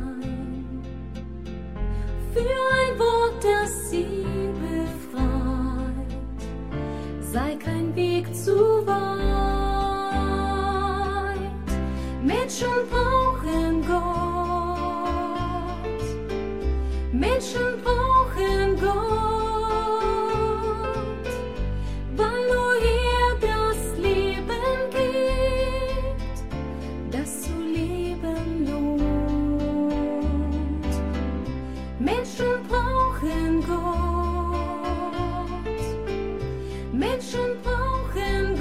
Für ein Wort, das sie befreit, sei kein Weg zu weit. Menschen brauchen Gott, Menschen brauchen Gott, weil nur er das Leben gibt, das zu leben lohnt. Menschen brauchen Gott, Menschen brauchen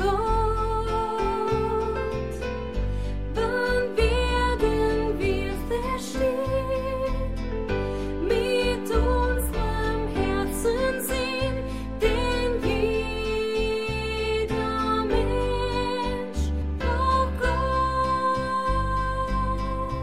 Gott. Wann werden wir verstehen, mit unserem Herzen sehen, denn jeder Mensch braucht Gott.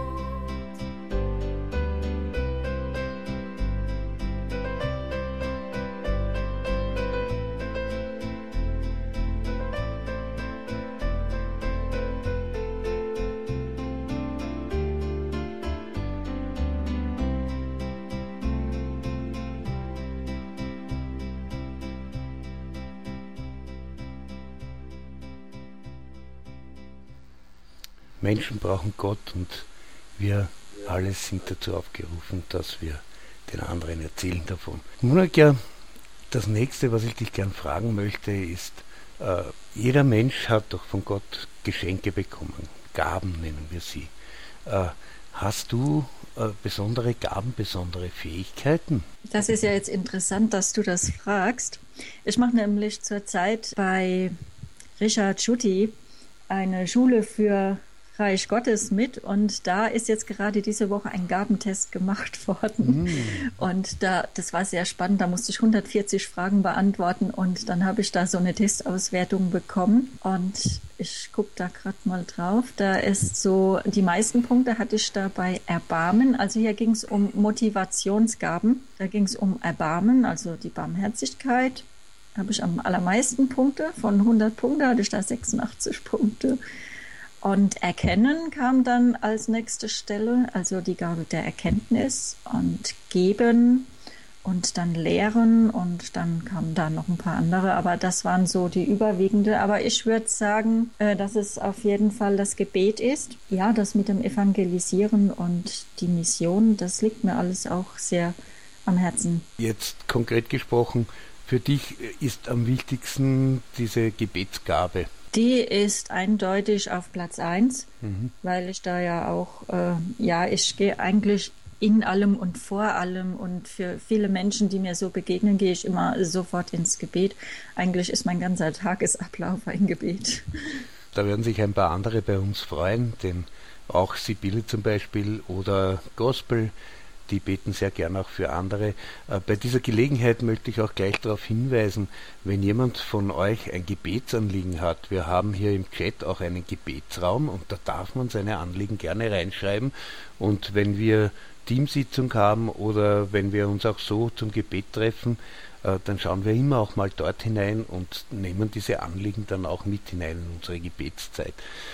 Menschen brauchen Gott und wir alle sind dazu aufgerufen, dass wir den anderen erzählen davon. Monika, das nächste, was ich dich gern fragen möchte, ist, jeder Mensch hat doch von Gott Geschenke bekommen, Gaben nennen wir sie. Hast du besondere Gaben, besondere Fähigkeiten? Das ist ja jetzt interessant, dass du das fragst. Ich mache nämlich zurzeit bei Richard Schutti eine Schule für Reich Gottes mit und da ist jetzt gerade diese Woche ein Gabentest gemacht worden. Und das war sehr spannend, da musste ich 140 Fragen beantworten und dann habe ich da so eine Testauswertung bekommen und ich gucke da gerade mal drauf. Da ist so, die meisten Punkte hatte ich da bei Erbarmen, also hier ging es um Motivationsgaben, da ging es um Erbarmen, also die Barmherzigkeit. Da habe ich am allermeisten Punkte, von 100 Punkte hatte ich da 86 Punkte. Und Erkennen kam dann als nächste Stelle, also die Gabe der Erkenntnis und Geben und dann Lehren und dann kamen da noch ein paar andere, aber das waren so die überwiegende. Aber ich würde sagen, dass es auf jeden Fall das Gebet ist. Ja, das mit dem Evangelisieren und die Mission, das liegt mir alles auch sehr am Herzen. Jetzt konkret gesprochen, Für dich ist am wichtigsten diese Gebetsgabe. Die ist eindeutig auf Platz 1, weil ich da ja auch, ich gehe eigentlich in allem und vor allem, und für viele Menschen, die mir so begegnen, gehe ich immer sofort ins Gebet. Eigentlich ist mein ganzer Tagesablauf ein Gebet. Da werden sich ein paar andere bei uns freuen, denn auch Sibylle zum Beispiel oder Gospel, die beten sehr gern auch für andere. Bei dieser Gelegenheit möchte ich auch gleich darauf hinweisen, wenn jemand von euch ein Gebetsanliegen hat, wir haben hier im Chat auch einen Gebetsraum und da darf man seine Anliegen gerne reinschreiben, und wenn wir Teamsitzung haben oder wenn wir uns auch so zum Gebet treffen, dann schauen wir immer auch mal dort hinein und nehmen diese Anliegen dann auch mit hinein in unsere Gebetszeit.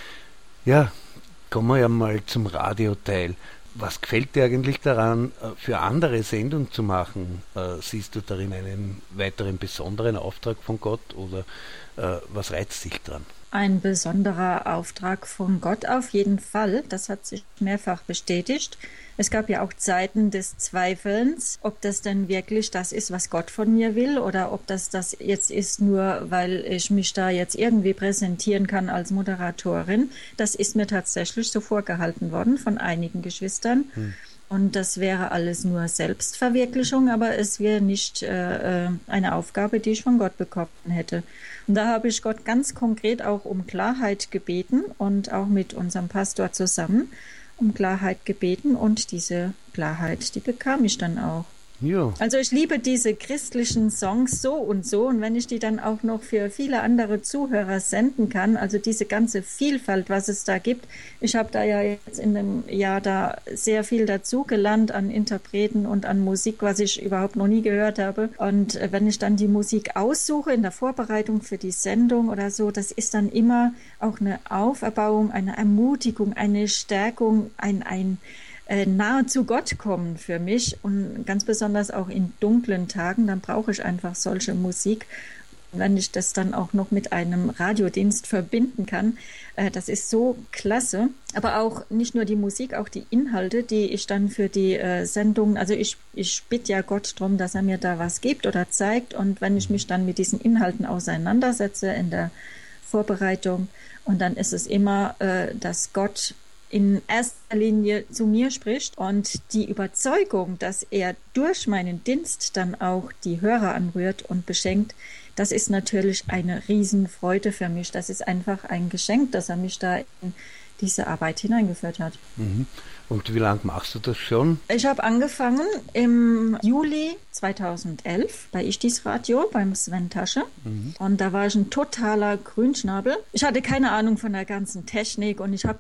Ja, kommen wir ja mal zum Radioteil. Was gefällt dir eigentlich daran, für andere Sendung zu machen? Siehst du darin einen weiteren besonderen Auftrag von Gott oder was reizt dich dran? Ein besonderer Auftrag von Gott auf jeden Fall. Das hat sich mehrfach bestätigt. Es gab ja auch Zeiten des Zweifelns, ob das denn wirklich das ist, was Gott von mir will, oder ob das jetzt ist, nur weil ich mich da jetzt irgendwie präsentieren kann als Moderatorin. Das ist mir tatsächlich so vorgehalten worden von einigen Geschwistern. Und das wäre alles nur Selbstverwirklichung, aber es wäre nicht eine Aufgabe, die ich von Gott bekommen hätte. Und da habe ich Gott ganz konkret auch um Klarheit gebeten und auch mit unserem Pastor zusammen um Klarheit gebeten, und diese Klarheit, die bekam ich dann auch. Ja. Also ich liebe diese christlichen Songs so, und wenn ich die dann auch noch für viele andere Zuhörer senden kann, also diese ganze Vielfalt, was es da gibt. Ich habe da ja jetzt in dem Jahr da sehr viel dazugelernt an Interpreten und an Musik, was ich überhaupt noch nie gehört habe. Und wenn ich dann die Musik aussuche in der Vorbereitung für die Sendung oder so, das ist dann immer auch eine Auferbauung, eine Ermutigung, eine Stärkung, ein nahe zu Gott kommen für mich, und ganz besonders auch in dunklen Tagen, dann brauche ich einfach solche Musik. Wenn ich das dann auch noch mit einem Radiodienst verbinden kann, das ist so klasse. Aber auch nicht nur die Musik, auch die Inhalte, die ich dann für die Sendungen, also ich bitte ja Gott darum, dass er mir da was gibt oder zeigt, und wenn ich mich dann mit diesen Inhalten auseinandersetze in der Vorbereitung, und dann ist es immer, dass Gott in erster Linie zu mir spricht, und die Überzeugung, dass er durch meinen Dienst dann auch die Hörer anrührt und beschenkt, das ist natürlich eine Riesenfreude für mich. Das ist einfach ein Geschenk, dass er mich da in diese Arbeit hineingeführt hat. Und wie lange machst du das schon? Ich habe angefangen im Juli 2011 bei Ichtis Radio, beim Sven Tasche. Und da war ich ein totaler Grünschnabel. Ich hatte keine Ahnung von der ganzen Technik, und ich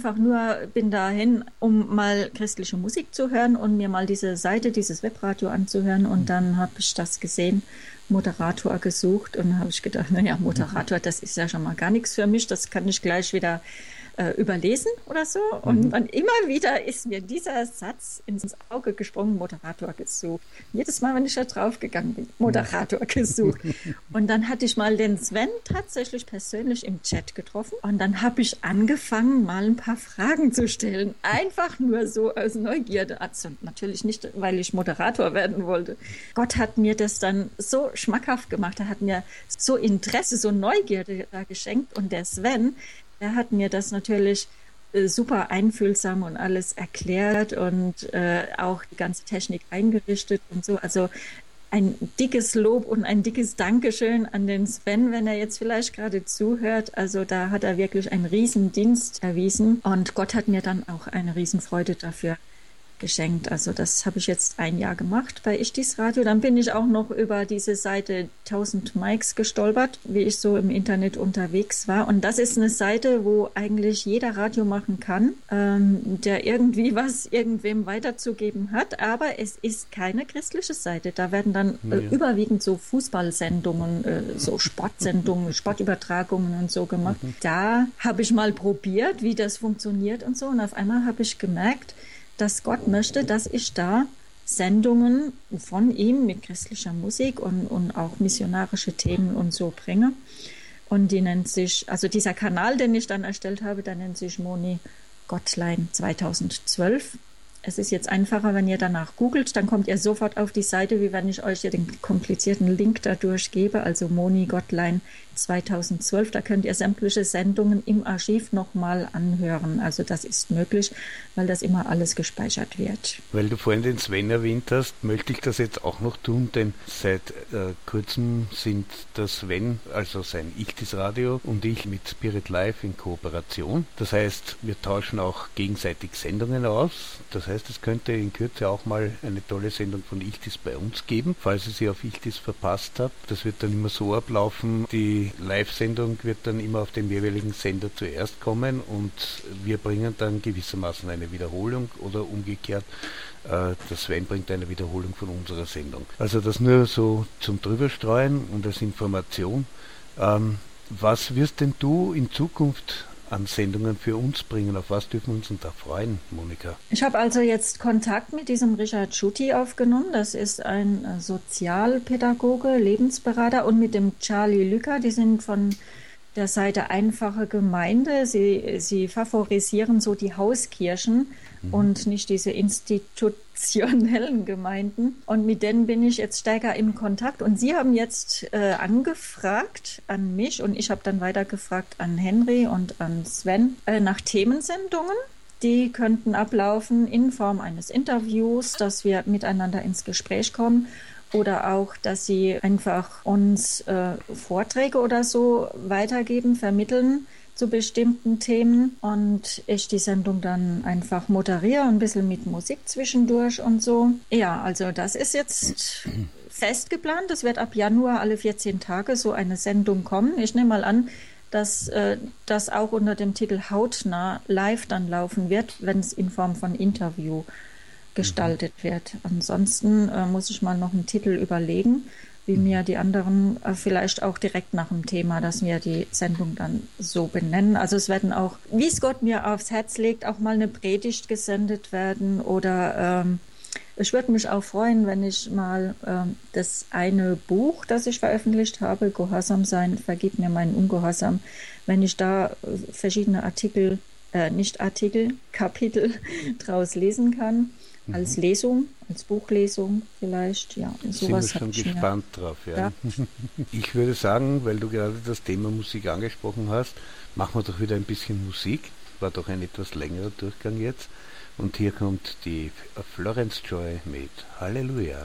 bin dahin, um mal christliche Musik zu hören und mir mal diese Seite, dieses Webradio anzuhören. Und dann habe ich das gesehen, Moderator gesucht, und habe ich gedacht, naja, Moderator, das ist ja schon mal gar nichts für mich, das kann ich gleich wieder überlesen oder so. Und dann immer wieder ist mir dieser Satz ins Auge gesprungen: Moderator gesucht. Jedes Mal, wenn ich da drauf gegangen bin, Moderator gesucht. Und dann hatte ich mal den Sven tatsächlich persönlich im Chat getroffen, und dann habe ich angefangen, mal ein paar Fragen zu stellen. Einfach nur so aus Neugierde. Also natürlich nicht, weil ich Moderator werden wollte. Gott hat mir das dann so schmackhaft gemacht. Er hat mir so Interesse, so Neugierde da geschenkt. Und der Sven, er hat mir das natürlich super einfühlsam und alles erklärt und auch die ganze Technik eingerichtet und so. Also ein dickes Lob und ein dickes Dankeschön an den Sven, wenn er jetzt vielleicht gerade zuhört. Also da hat er wirklich einen Riesendienst erwiesen, und Gott hat mir dann auch eine Riesenfreude dafür geschenkt. Also das habe ich jetzt ein Jahr gemacht bei Ichtis Radio. Dann bin ich auch noch über diese Seite 1000 Mics gestolpert, wie ich so im Internet unterwegs war. Und das ist eine Seite, wo eigentlich jeder Radio machen kann, der irgendwie was irgendwem weiterzugeben hat. Aber es ist keine christliche Seite. Da werden dann überwiegend so Fußballsendungen, so Sportsendungen, Sportübertragungen und so gemacht. Da habe ich mal probiert, wie das funktioniert und so. Und auf einmal habe ich gemerkt, dass Gott möchte, dass ich da Sendungen von ihm mit christlicher Musik und auch missionarische Themen und so bringe. Und die nennt sich, also dieser Kanal, den ich dann erstellt habe, der nennt sich Moni Gottlein 2012. Es ist jetzt einfacher, wenn ihr danach googelt, dann kommt ihr sofort auf die Seite, wie wenn ich euch hier den komplizierten Link dadurch gebe, also Moni Gottlein 2012. Da könnt ihr sämtliche Sendungen im Archiv nochmal anhören. Also das ist möglich, weil das immer alles gespeichert wird. Weil du vorhin den Sven erwähnt hast, möchte ich das jetzt auch noch tun, denn seit kurzem sind der Sven, also sein Ichtis-Radio und ich mit Spirit Live in Kooperation. Das heißt, wir tauschen auch gegenseitig Sendungen aus. Das heißt, es könnte in Kürze auch mal eine tolle Sendung von Ichtis bei uns geben, falls ihr sie auf Ichtis verpasst habt. Das wird dann immer so ablaufen, die Live-Sendung wird dann immer auf dem jeweiligen Sender zuerst kommen und wir bringen dann gewissermaßen eine Wiederholung oder umgekehrt, der Sven bringt eine Wiederholung von unserer Sendung. Also das nur so zum Drüberstreuen und als Information. Was wirst denn du in Zukunft an Sendungen für uns bringen? Auf was dürfen wir uns denn da freuen, Monika? Ich habe also jetzt Kontakt mit diesem Richard Schutti aufgenommen. Das ist ein Sozialpädagoge, Lebensberater, und mit dem Charlie Lücker. Die sind von der Seite Einfache Gemeinde. Sie favorisieren so die Hauskirchen und nicht diese institutionellen Gemeinden. Und mit denen bin ich jetzt stärker im Kontakt. Und sie haben jetzt angefragt an mich und ich habe dann weitergefragt an Henry und an Sven nach Themensendungen. Die könnten ablaufen in Form eines Interviews, dass wir miteinander ins Gespräch kommen. Oder auch, dass sie einfach uns Vorträge oder so weitergeben, vermitteln zu bestimmten Themen und ich die Sendung dann einfach moderiere, ein bisschen mit Musik zwischendurch und so. Ja, also das ist jetzt fest geplant. Es wird ab Januar alle 14 Tage so eine Sendung kommen. Ich nehme mal an, dass das auch unter dem Titel Hautnah live dann laufen wird, wenn es in Form von Interview gestaltet wird. Ansonsten muss ich mal noch einen Titel überlegen, wie mir die anderen vielleicht auch direkt nach dem Thema, dass wir die Sendung dann so benennen. Also es werden auch, wie es Gott mir aufs Herz legt, auch mal eine Predigt gesendet werden oder ich würde mich auch freuen, wenn ich mal das eine Buch, das ich veröffentlicht habe, Gehorsam sein, vergib mir meinen Ungehorsam, wenn ich da verschiedene Kapitel draus lesen kann. Als Lesung, als Buchlesung vielleicht, ja. Sowas sind wir schon gespannt drauf, ja. Ich würde sagen, weil du gerade das Thema Musik angesprochen hast, machen wir doch wieder ein bisschen Musik. War doch ein etwas längerer Durchgang jetzt. Und hier kommt die Florence Joy mit Halleluja.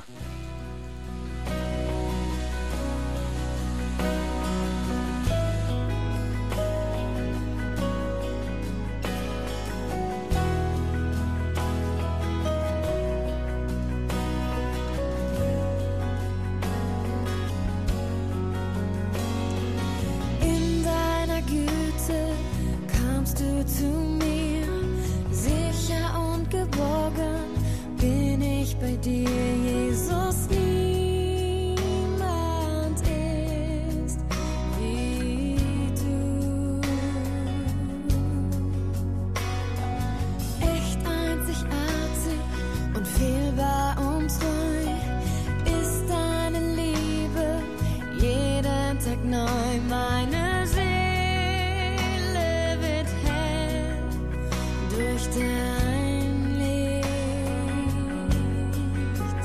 Durch dein Licht.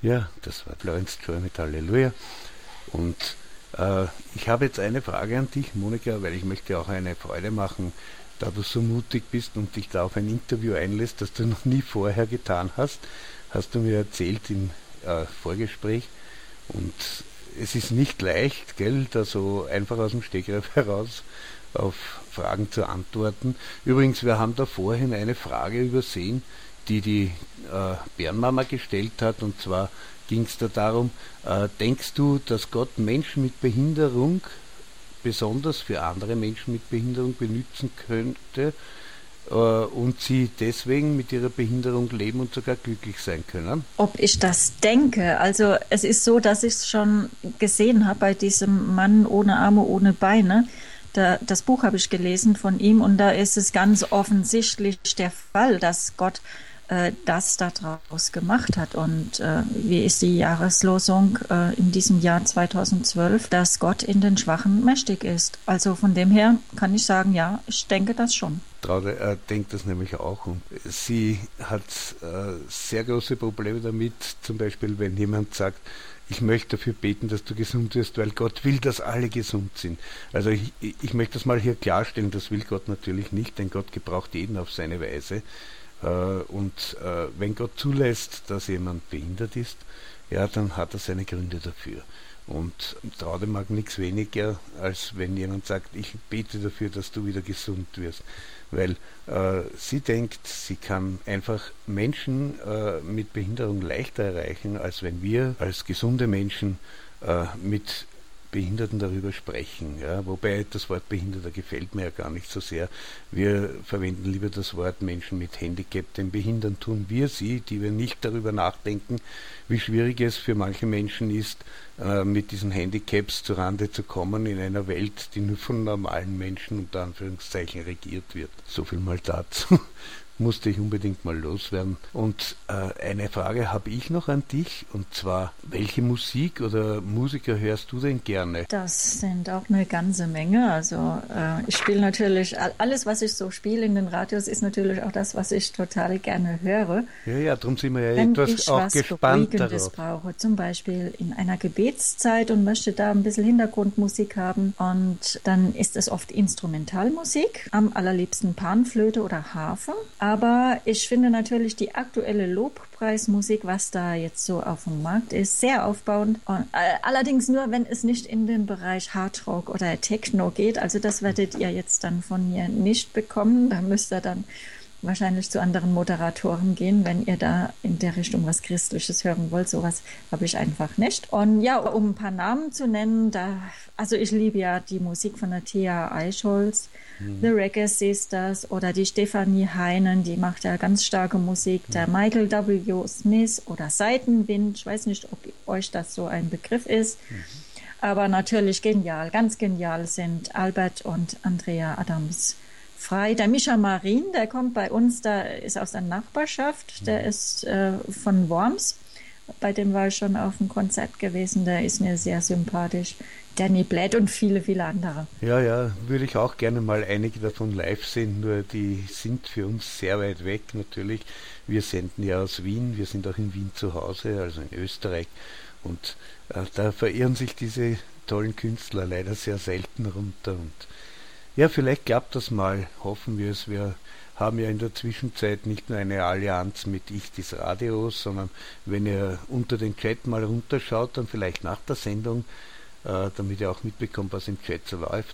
Ja, das war Lawrence Joy mit Halleluja. Und ich habe jetzt eine Frage an dich, Monika, weil ich möchte auch eine Freude machen, da du so mutig bist und dich da auf ein Interview einlässt, das du noch nie vorher getan hast. Hast du mir erzählt im Vorgespräch. Und es ist nicht leicht, gell, da so einfach aus dem Stegreif heraus auf Fragen zu antworten. Übrigens, wir haben da vorhin eine Frage übersehen, die Bärenmama gestellt hat, und zwar ging es da darum, denkst du, dass Gott Menschen mit Behinderung besonders für andere Menschen mit Behinderung benutzen könnte und sie deswegen mit ihrer Behinderung leben und sogar glücklich sein können? Ob ich das denke? Also es ist so, dass ich es schon gesehen habe bei diesem Mann ohne Arme, ohne Beine. Das Buch habe ich gelesen von ihm und da ist es ganz offensichtlich der Fall, dass Gott das daraus gemacht hat. Und wie ist die Jahreslosung in diesem Jahr 2012, dass Gott in den Schwachen mächtig ist. Also von dem her kann ich sagen, ja, ich denke das schon. Traude denkt das nämlich auch. Und sie hat sehr große Probleme damit, zum Beispiel, wenn jemand sagt, ich möchte dafür beten, dass du gesund wirst, weil Gott will, dass alle gesund sind. Also ich möchte das mal hier klarstellen, das will Gott natürlich nicht, denn Gott gebraucht jeden auf seine Weise. Und wenn Gott zulässt, dass jemand behindert ist, ja, dann hat er seine Gründe dafür. Und Traude mag nichts weniger, als wenn jemand sagt, ich bete dafür, dass du wieder gesund wirst. Weil sie denkt, sie kann einfach Menschen mit Behinderung leichter erreichen, als wenn wir als gesunde Menschen mit Behinderten darüber sprechen. Ja? Wobei das Wort Behinderter gefällt mir ja gar nicht so sehr. Wir verwenden lieber das Wort Menschen mit Handicap, denn behindern tun wir sie, die wir nicht darüber nachdenken, wie schwierig es für manche Menschen ist, mit diesen Handicaps zurande zu kommen in einer Welt, die nur von normalen Menschen unter Anführungszeichen regiert wird. So viel mal dazu. Musste ich unbedingt mal loswerden. Und eine Frage habe ich noch an dich, und zwar, welche Musik oder Musiker hörst du denn gerne? Das sind auch eine ganze Menge. Also ich spiele natürlich, alles was ich so spiele in den Radios, ist natürlich auch das, was ich total gerne höre. Ja, darum sind wir ja Wenn etwas ich auch was gespannt Beruhigendes darauf. brauche, zum Beispiel in einer Gebetszeit und möchte da ein bisschen Hintergrundmusik haben, und dann ist es oft Instrumentalmusik, am allerliebsten Panflöte oder Harfe. Aber ich finde natürlich die aktuelle Lobpreismusik, was da jetzt so auf dem Markt ist, sehr aufbauend. Und, allerdings nur, wenn es nicht in den Bereich Hardrock oder Techno geht. Also das werdet ihr jetzt dann von mir nicht bekommen. Da müsst ihr dann wahrscheinlich zu anderen Moderatoren gehen, wenn ihr da in der Richtung was Christliches hören wollt. Sowas habe ich einfach nicht. Und ja, um ein paar Namen zu nennen, also ich liebe ja die Musik von der Thea Eichholz, The Reggae Sisters oder die Stefanie Heinen, die macht ja ganz starke Musik. Der Michael W. Smith oder Seitenwind, ich weiß nicht, ob euch das so ein Begriff ist. Aber natürlich genial, ganz genial sind Albert und Andrea Adams Frei. Der Mischa Marin, der kommt bei uns, der ist aus der Nachbarschaft, der ist von Worms. Bei dem war ich schon auf dem Konzert gewesen, der ist mir sehr sympathisch. Danny Blatt und viele, viele andere. Ja, würde ich auch gerne mal einige davon live sehen, nur die sind für uns sehr weit weg natürlich. Wir senden ja aus Wien, wir sind auch in Wien zu Hause, also in Österreich. Und da verirren sich diese tollen Künstler leider sehr selten runter. Und ja, vielleicht klappt das mal, hoffen wir es. Wir haben ja in der Zwischenzeit nicht nur eine Allianz mit Ich des Radios, sondern wenn ihr unter den Chat mal runterschaut, dann vielleicht nach der Sendung, damit ihr auch mitbekommt, was im Chat so läuft.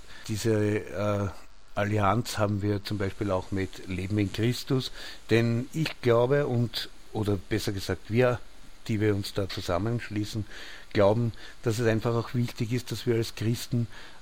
Diese Allianz haben wir zum Beispiel auch mit Leben in Christus, denn ich glaube oder besser gesagt wir, die wir uns da zusammenschließen, glauben, dass es einfach auch wichtig ist, dass wir als Christen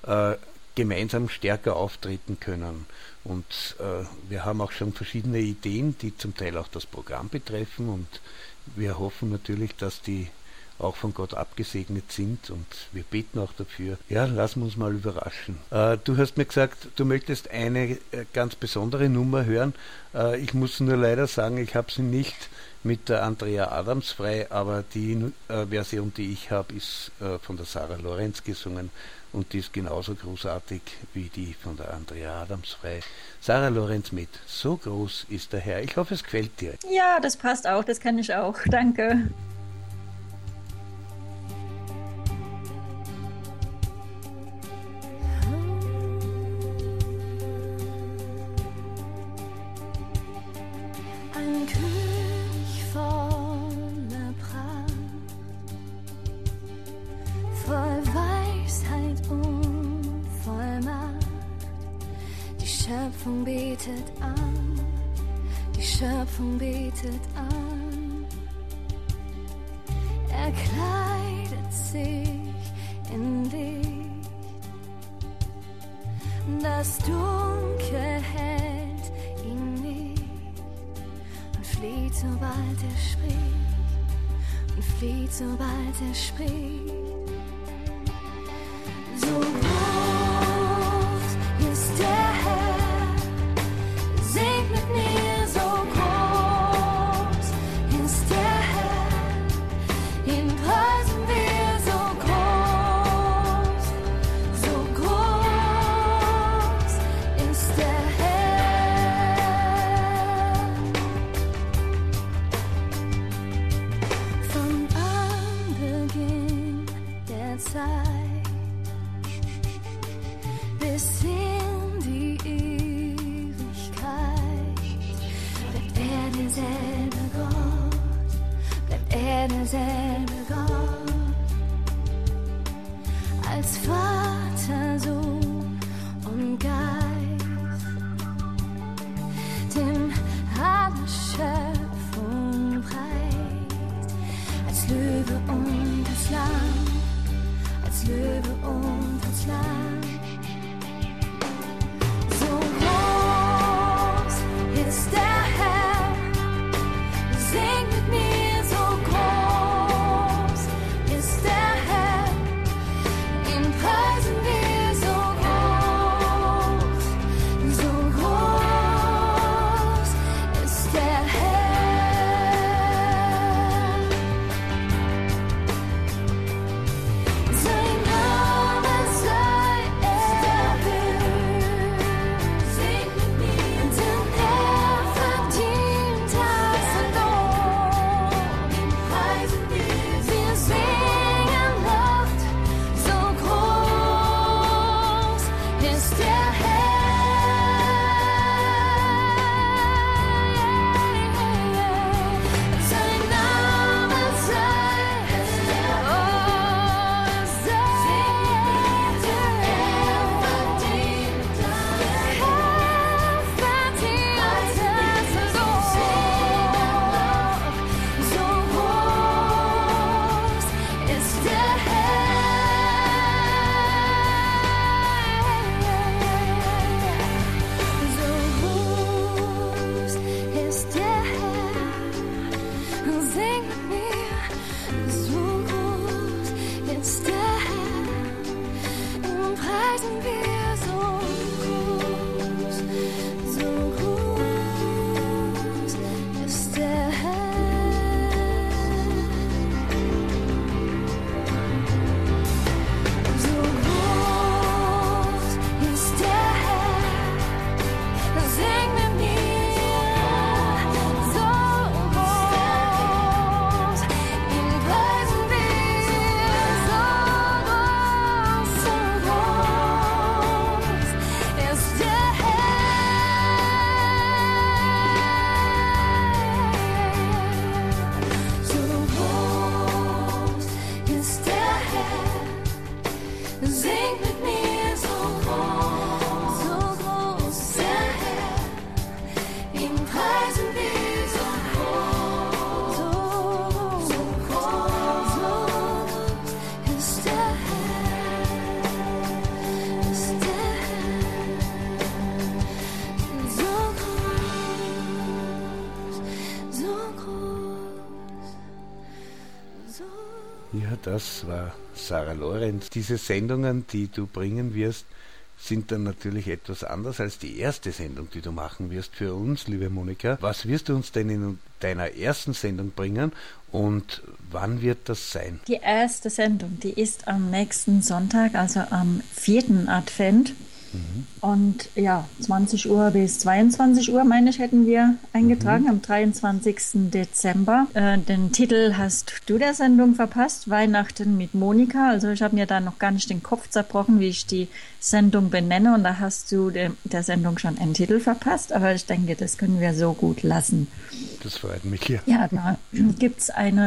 gemeinsam stärker auftreten können. Und wir haben auch schon verschiedene Ideen, die zum Teil auch das Programm betreffen, und wir hoffen natürlich, dass die auch von Gott abgesegnet sind, und wir beten auch dafür. Ja, lassen wir uns mal überraschen. Du hast mir gesagt, du möchtest eine ganz besondere Nummer hören. Ich muss nur leider sagen, ich habe sie nicht mit der Andrea Adams Frei, aber die Version, die ich habe, ist von der Sarah Lorenz gesungen, und die ist genauso großartig wie die von der Andrea Adams Frei. Sarah Lorenz mit So groß ist der Herr. Ich hoffe, es gefällt dir. Ja, das passt auch, das kann ich auch. Danke. Schöpfung betet an, die Schöpfung betet an. Er kleidet sich in Licht, das Dunkel hält ihn nicht und flieht, sobald er spricht, und flieht, sobald er spricht. So groß ist der Herr, singt mit mir, so groß ist der Herr, ihn preisen wir, so groß ist der Herr. Von Anbeginn der Zeit bis in die Ewigkeit bleibt er derselbe Gott, bleibt er derselbe Gott. Als Vater, Sohn und Geist, dem alle Schöpfung preist, als Löwe und das Lamm, als Löwe und das Lamm. Ist der Herr, sing mit mir, so groß ist der Herr, ihn preisen wir, so groß ist der Herr. Sein Name sei erhöht, sing mit mir, denn verdient das Lob, ihn preisen wir singen laut, so groß ist der Herr. Sein Name sei erhöht, denn er verdient das Lob. So groß ist der Herr, sing mit mir, so groß ist der Herr, ihn preisen wir, so groß ist der Herr. So groß ist der Herr, sing mit mir, so groß, ihn preisen wir, so groß ist der Herr. So groß ist der Herr, sing mit mir, so groß der Herr, ihn preisen wir, so groß ist der Herr, so groß. Ja, das war Sarah Lorenz. Diese Sendungen, die du bringen wirst, sind dann natürlich etwas anders als die erste Sendung, die du machen wirst für uns, liebe Monika. Was wirst du uns denn in deiner ersten Sendung bringen und wann wird das sein? Die erste Sendung, die ist am nächsten Sonntag, also am 4. Advent. Und ja, 20 Uhr bis 22 Uhr, meine ich, hätten wir eingetragen, am 23. Dezember. Den Titel hast du der Sendung verpasst, Weihnachten mit Monika. Also ich habe mir da noch gar nicht den Kopf zerbrochen, wie ich die Sendung benenne. Und da hast du der Sendung schon einen Titel verpasst. Aber ich denke, das können wir so gut lassen. Das freut mich, ja. Ja, da gibt es eine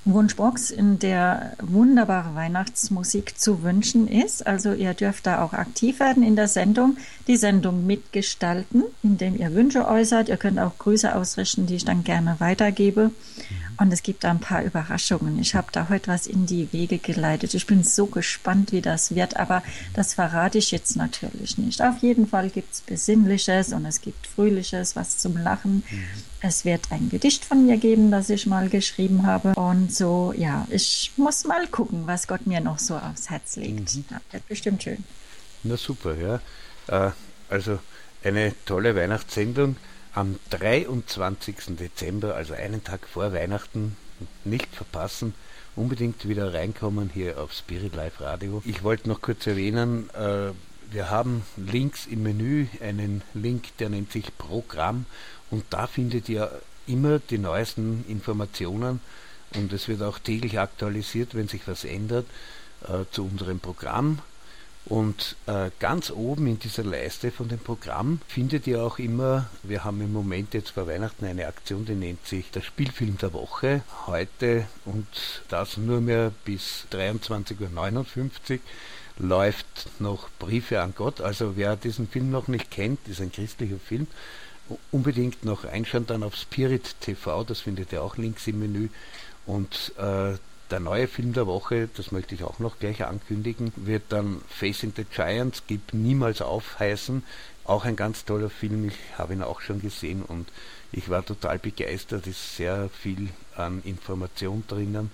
Wunschbox, in der wunderbare Weihnachtsmusik zu wünschen ist. Also ihr dürft da auch aktiv werden in der Sendung, die Sendung mitgestalten, indem ihr Wünsche äußert. Ihr könnt auch Grüße ausrichten, die ich dann gerne weitergebe. Und es gibt da ein paar Überraschungen. Ich habe da heute was in die Wege geleitet. Ich bin so gespannt, wie das wird, aber das verrate ich jetzt natürlich nicht. Auf jeden Fall gibt es Besinnliches und es gibt Fröhliches, was zum Lachen. Es wird ein Gedicht von mir geben, das ich mal geschrieben habe. Und so, ja, ich muss mal gucken, was Gott mir noch so aufs Herz legt. Das wird bestimmt schön. Na super, ja. Also eine tolle Weihnachtssendung. Am 23. Dezember, also einen Tag vor Weihnachten, nicht verpassen, unbedingt wieder reinkommen hier auf Spirit Live Radio. Ich wollte noch kurz erwähnen, wir haben links im Menü einen Link, der nennt sich Programm, und da findet ihr immer die neuesten Informationen und es wird auch täglich aktualisiert, wenn sich was ändert, zu unserem Programm. Und ganz oben in dieser Leiste von dem Programm findet ihr auch immer, wir haben im Moment jetzt vor Weihnachten eine Aktion, die nennt sich der Spielfilm der Woche. Heute und das nur mehr bis 23:59 Uhr läuft noch Briefe an Gott. Also wer diesen Film noch nicht kennt, ist ein christlicher Film, unbedingt noch reinschauen, dann auf Spirit TV, das findet ihr auch links im Menü. Und der neue Film der Woche, das möchte ich auch noch gleich ankündigen, wird dann Facing the Giants, Gib niemals auf heißen. Auch ein ganz toller Film, ich habe ihn auch schon gesehen und ich war total begeistert, ist sehr viel an Information drinnen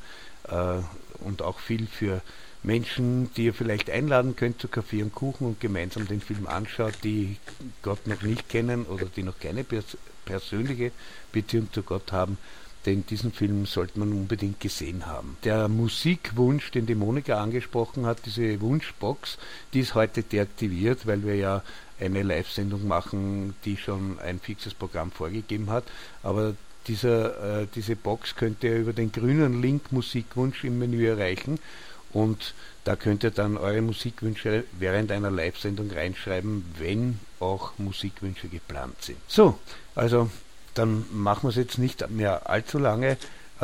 und auch viel für Menschen, die ihr vielleicht einladen könnt zu Kaffee und Kuchen und gemeinsam den Film anschaut, die Gott noch nicht kennen oder die noch keine persönliche Beziehung zu Gott haben. Denn diesen Film sollte man unbedingt gesehen haben. Der Musikwunsch, den die Monika angesprochen hat, diese Wunschbox, die ist heute deaktiviert, weil wir ja eine Live-Sendung machen, die schon ein fixes Programm vorgegeben hat. Aber diese Box könnt ihr über den grünen Link Musikwunsch im Menü erreichen. Und da könnt ihr dann eure Musikwünsche während einer Live-Sendung reinschreiben, wenn auch Musikwünsche geplant sind. So, also dann machen wir es jetzt nicht mehr allzu lange.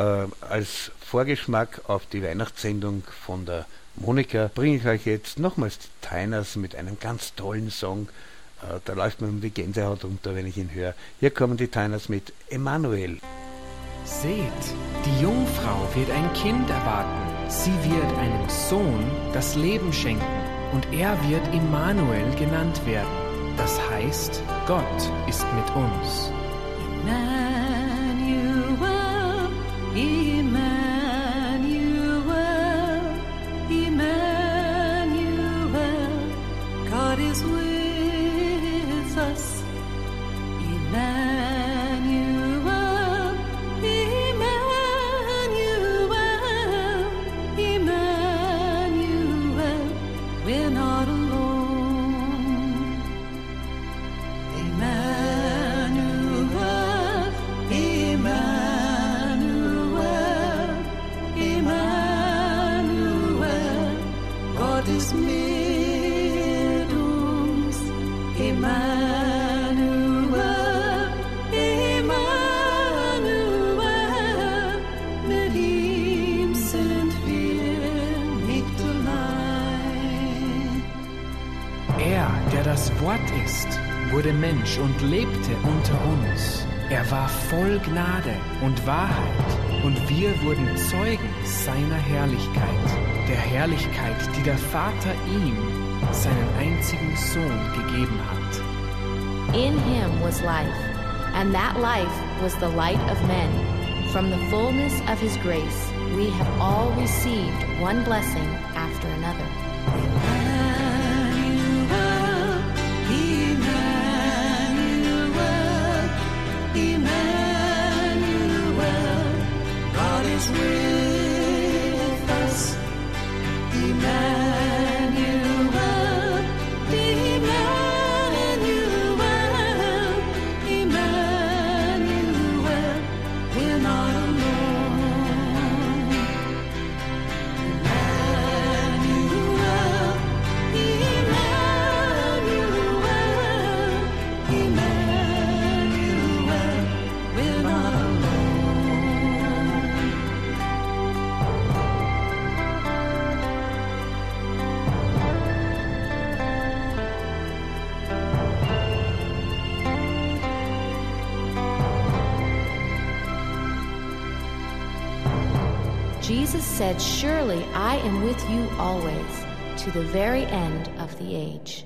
Als Vorgeschmack auf die Weihnachtssendung von der Monika bringe ich euch jetzt nochmals die Tyners mit einem ganz tollen Song. Da läuft mir die Gänsehaut runter, wenn ich ihn höre. Hier kommen die Tyners mit Emanuel. Seht, die Jungfrau wird ein Kind erwarten. Sie wird einem Sohn das Leben schenken und er wird Immanuel genannt werden. Das heißt, Gott ist mit uns. Emmanuel, Emmanuel, Emmanuel, God is with us. Emmanuel, Emmanuel, Emmanuel, we're not alone. Emmanuel, Emmanuel, Emmanuel, Gott ist mit uns. Emmanuel, Emmanuel, mit ihm sind wir nicht allein. Er, der das Wort ist, wurde Mensch und lebte unter uns. Er war voll Gnade und Wahrheit und wir wurden Zeugen seiner Herrlichkeit, der Herrlichkeit, die der Vater ihm, seinen einzigen Sohn, gegeben hat. In him was life, and that life was the light of men. From the fullness of his grace, we have all received one blessing after another. Emmanuel, Emmanuel, Emmanuel, God is with us. Emmanuel, Emmanuel, Emmanuel, we're not alone. Emmanuel, Jesus said, "Surely I am with you always, to the very end of the age."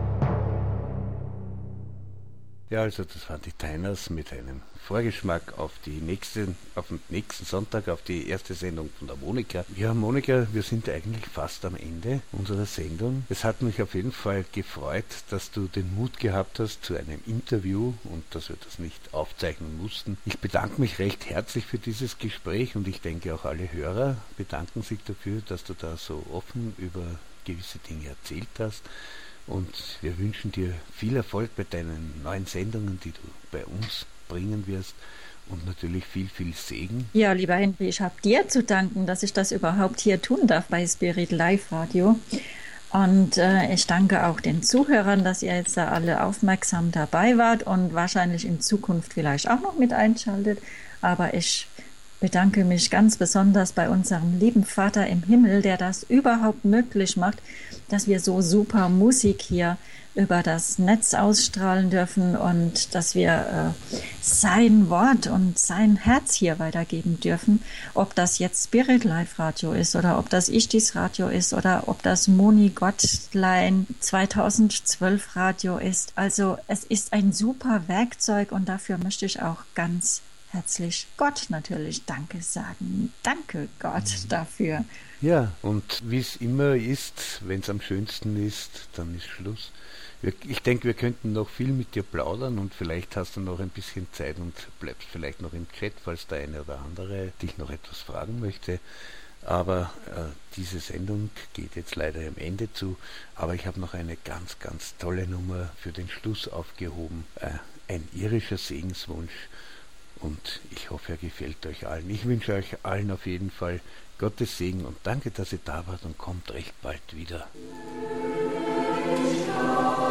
Ja, also das waren die Tyners mit einem Vorgeschmack auf den nächsten Sonntag, auf die erste Sendung von der Monika. Ja, Monika, wir sind eigentlich fast am Ende unserer Sendung. Es hat mich auf jeden Fall gefreut, dass du den Mut gehabt hast zu einem Interview und dass wir das nicht aufzeichnen mussten. Ich bedanke mich recht herzlich für dieses Gespräch und ich denke auch alle Hörer bedanken sich dafür, dass du da so offen über gewisse Dinge erzählt hast. Und wir wünschen dir viel Erfolg bei deinen neuen Sendungen, die du bei uns bringen wirst und natürlich viel, viel Segen. Ja, lieber Henry, ich habe dir zu danken, dass ich das überhaupt hier tun darf bei Spirit Live Radio. Und ich danke auch den Zuhörern, dass ihr jetzt da alle aufmerksam dabei wart und wahrscheinlich in Zukunft vielleicht auch noch mit einschaltet. Aber ich bedanke mich ganz besonders bei unserem lieben Vater im Himmel, der das überhaupt möglich macht, dass wir so super Musik hier über das Netz ausstrahlen dürfen und dass wir sein Wort und sein Herz hier weitergeben dürfen. Ob das jetzt Spirit Live Radio ist oder ob das Ichtis Radio ist oder ob das Moni Gottlein 2012 Radio ist. Also es ist ein super Werkzeug und dafür möchte ich auch ganz herzlich Gott natürlich Danke sagen. Danke Gott dafür. Ja, und wie es immer ist, wenn es am schönsten ist, dann ist Schluss. Ich denke, wir könnten noch viel mit dir plaudern und vielleicht hast du noch ein bisschen Zeit und bleibst vielleicht noch im Chat, falls der eine oder andere dich noch etwas fragen möchte. Aber diese Sendung geht jetzt leider am Ende zu. Aber ich habe noch eine ganz, ganz tolle Nummer für den Schluss aufgehoben. Ein irischer Segenswunsch. Und ich hoffe, er gefällt euch allen. Ich wünsche euch allen auf jeden Fall Gottes Segen und danke, dass ihr da wart und kommt recht bald wieder.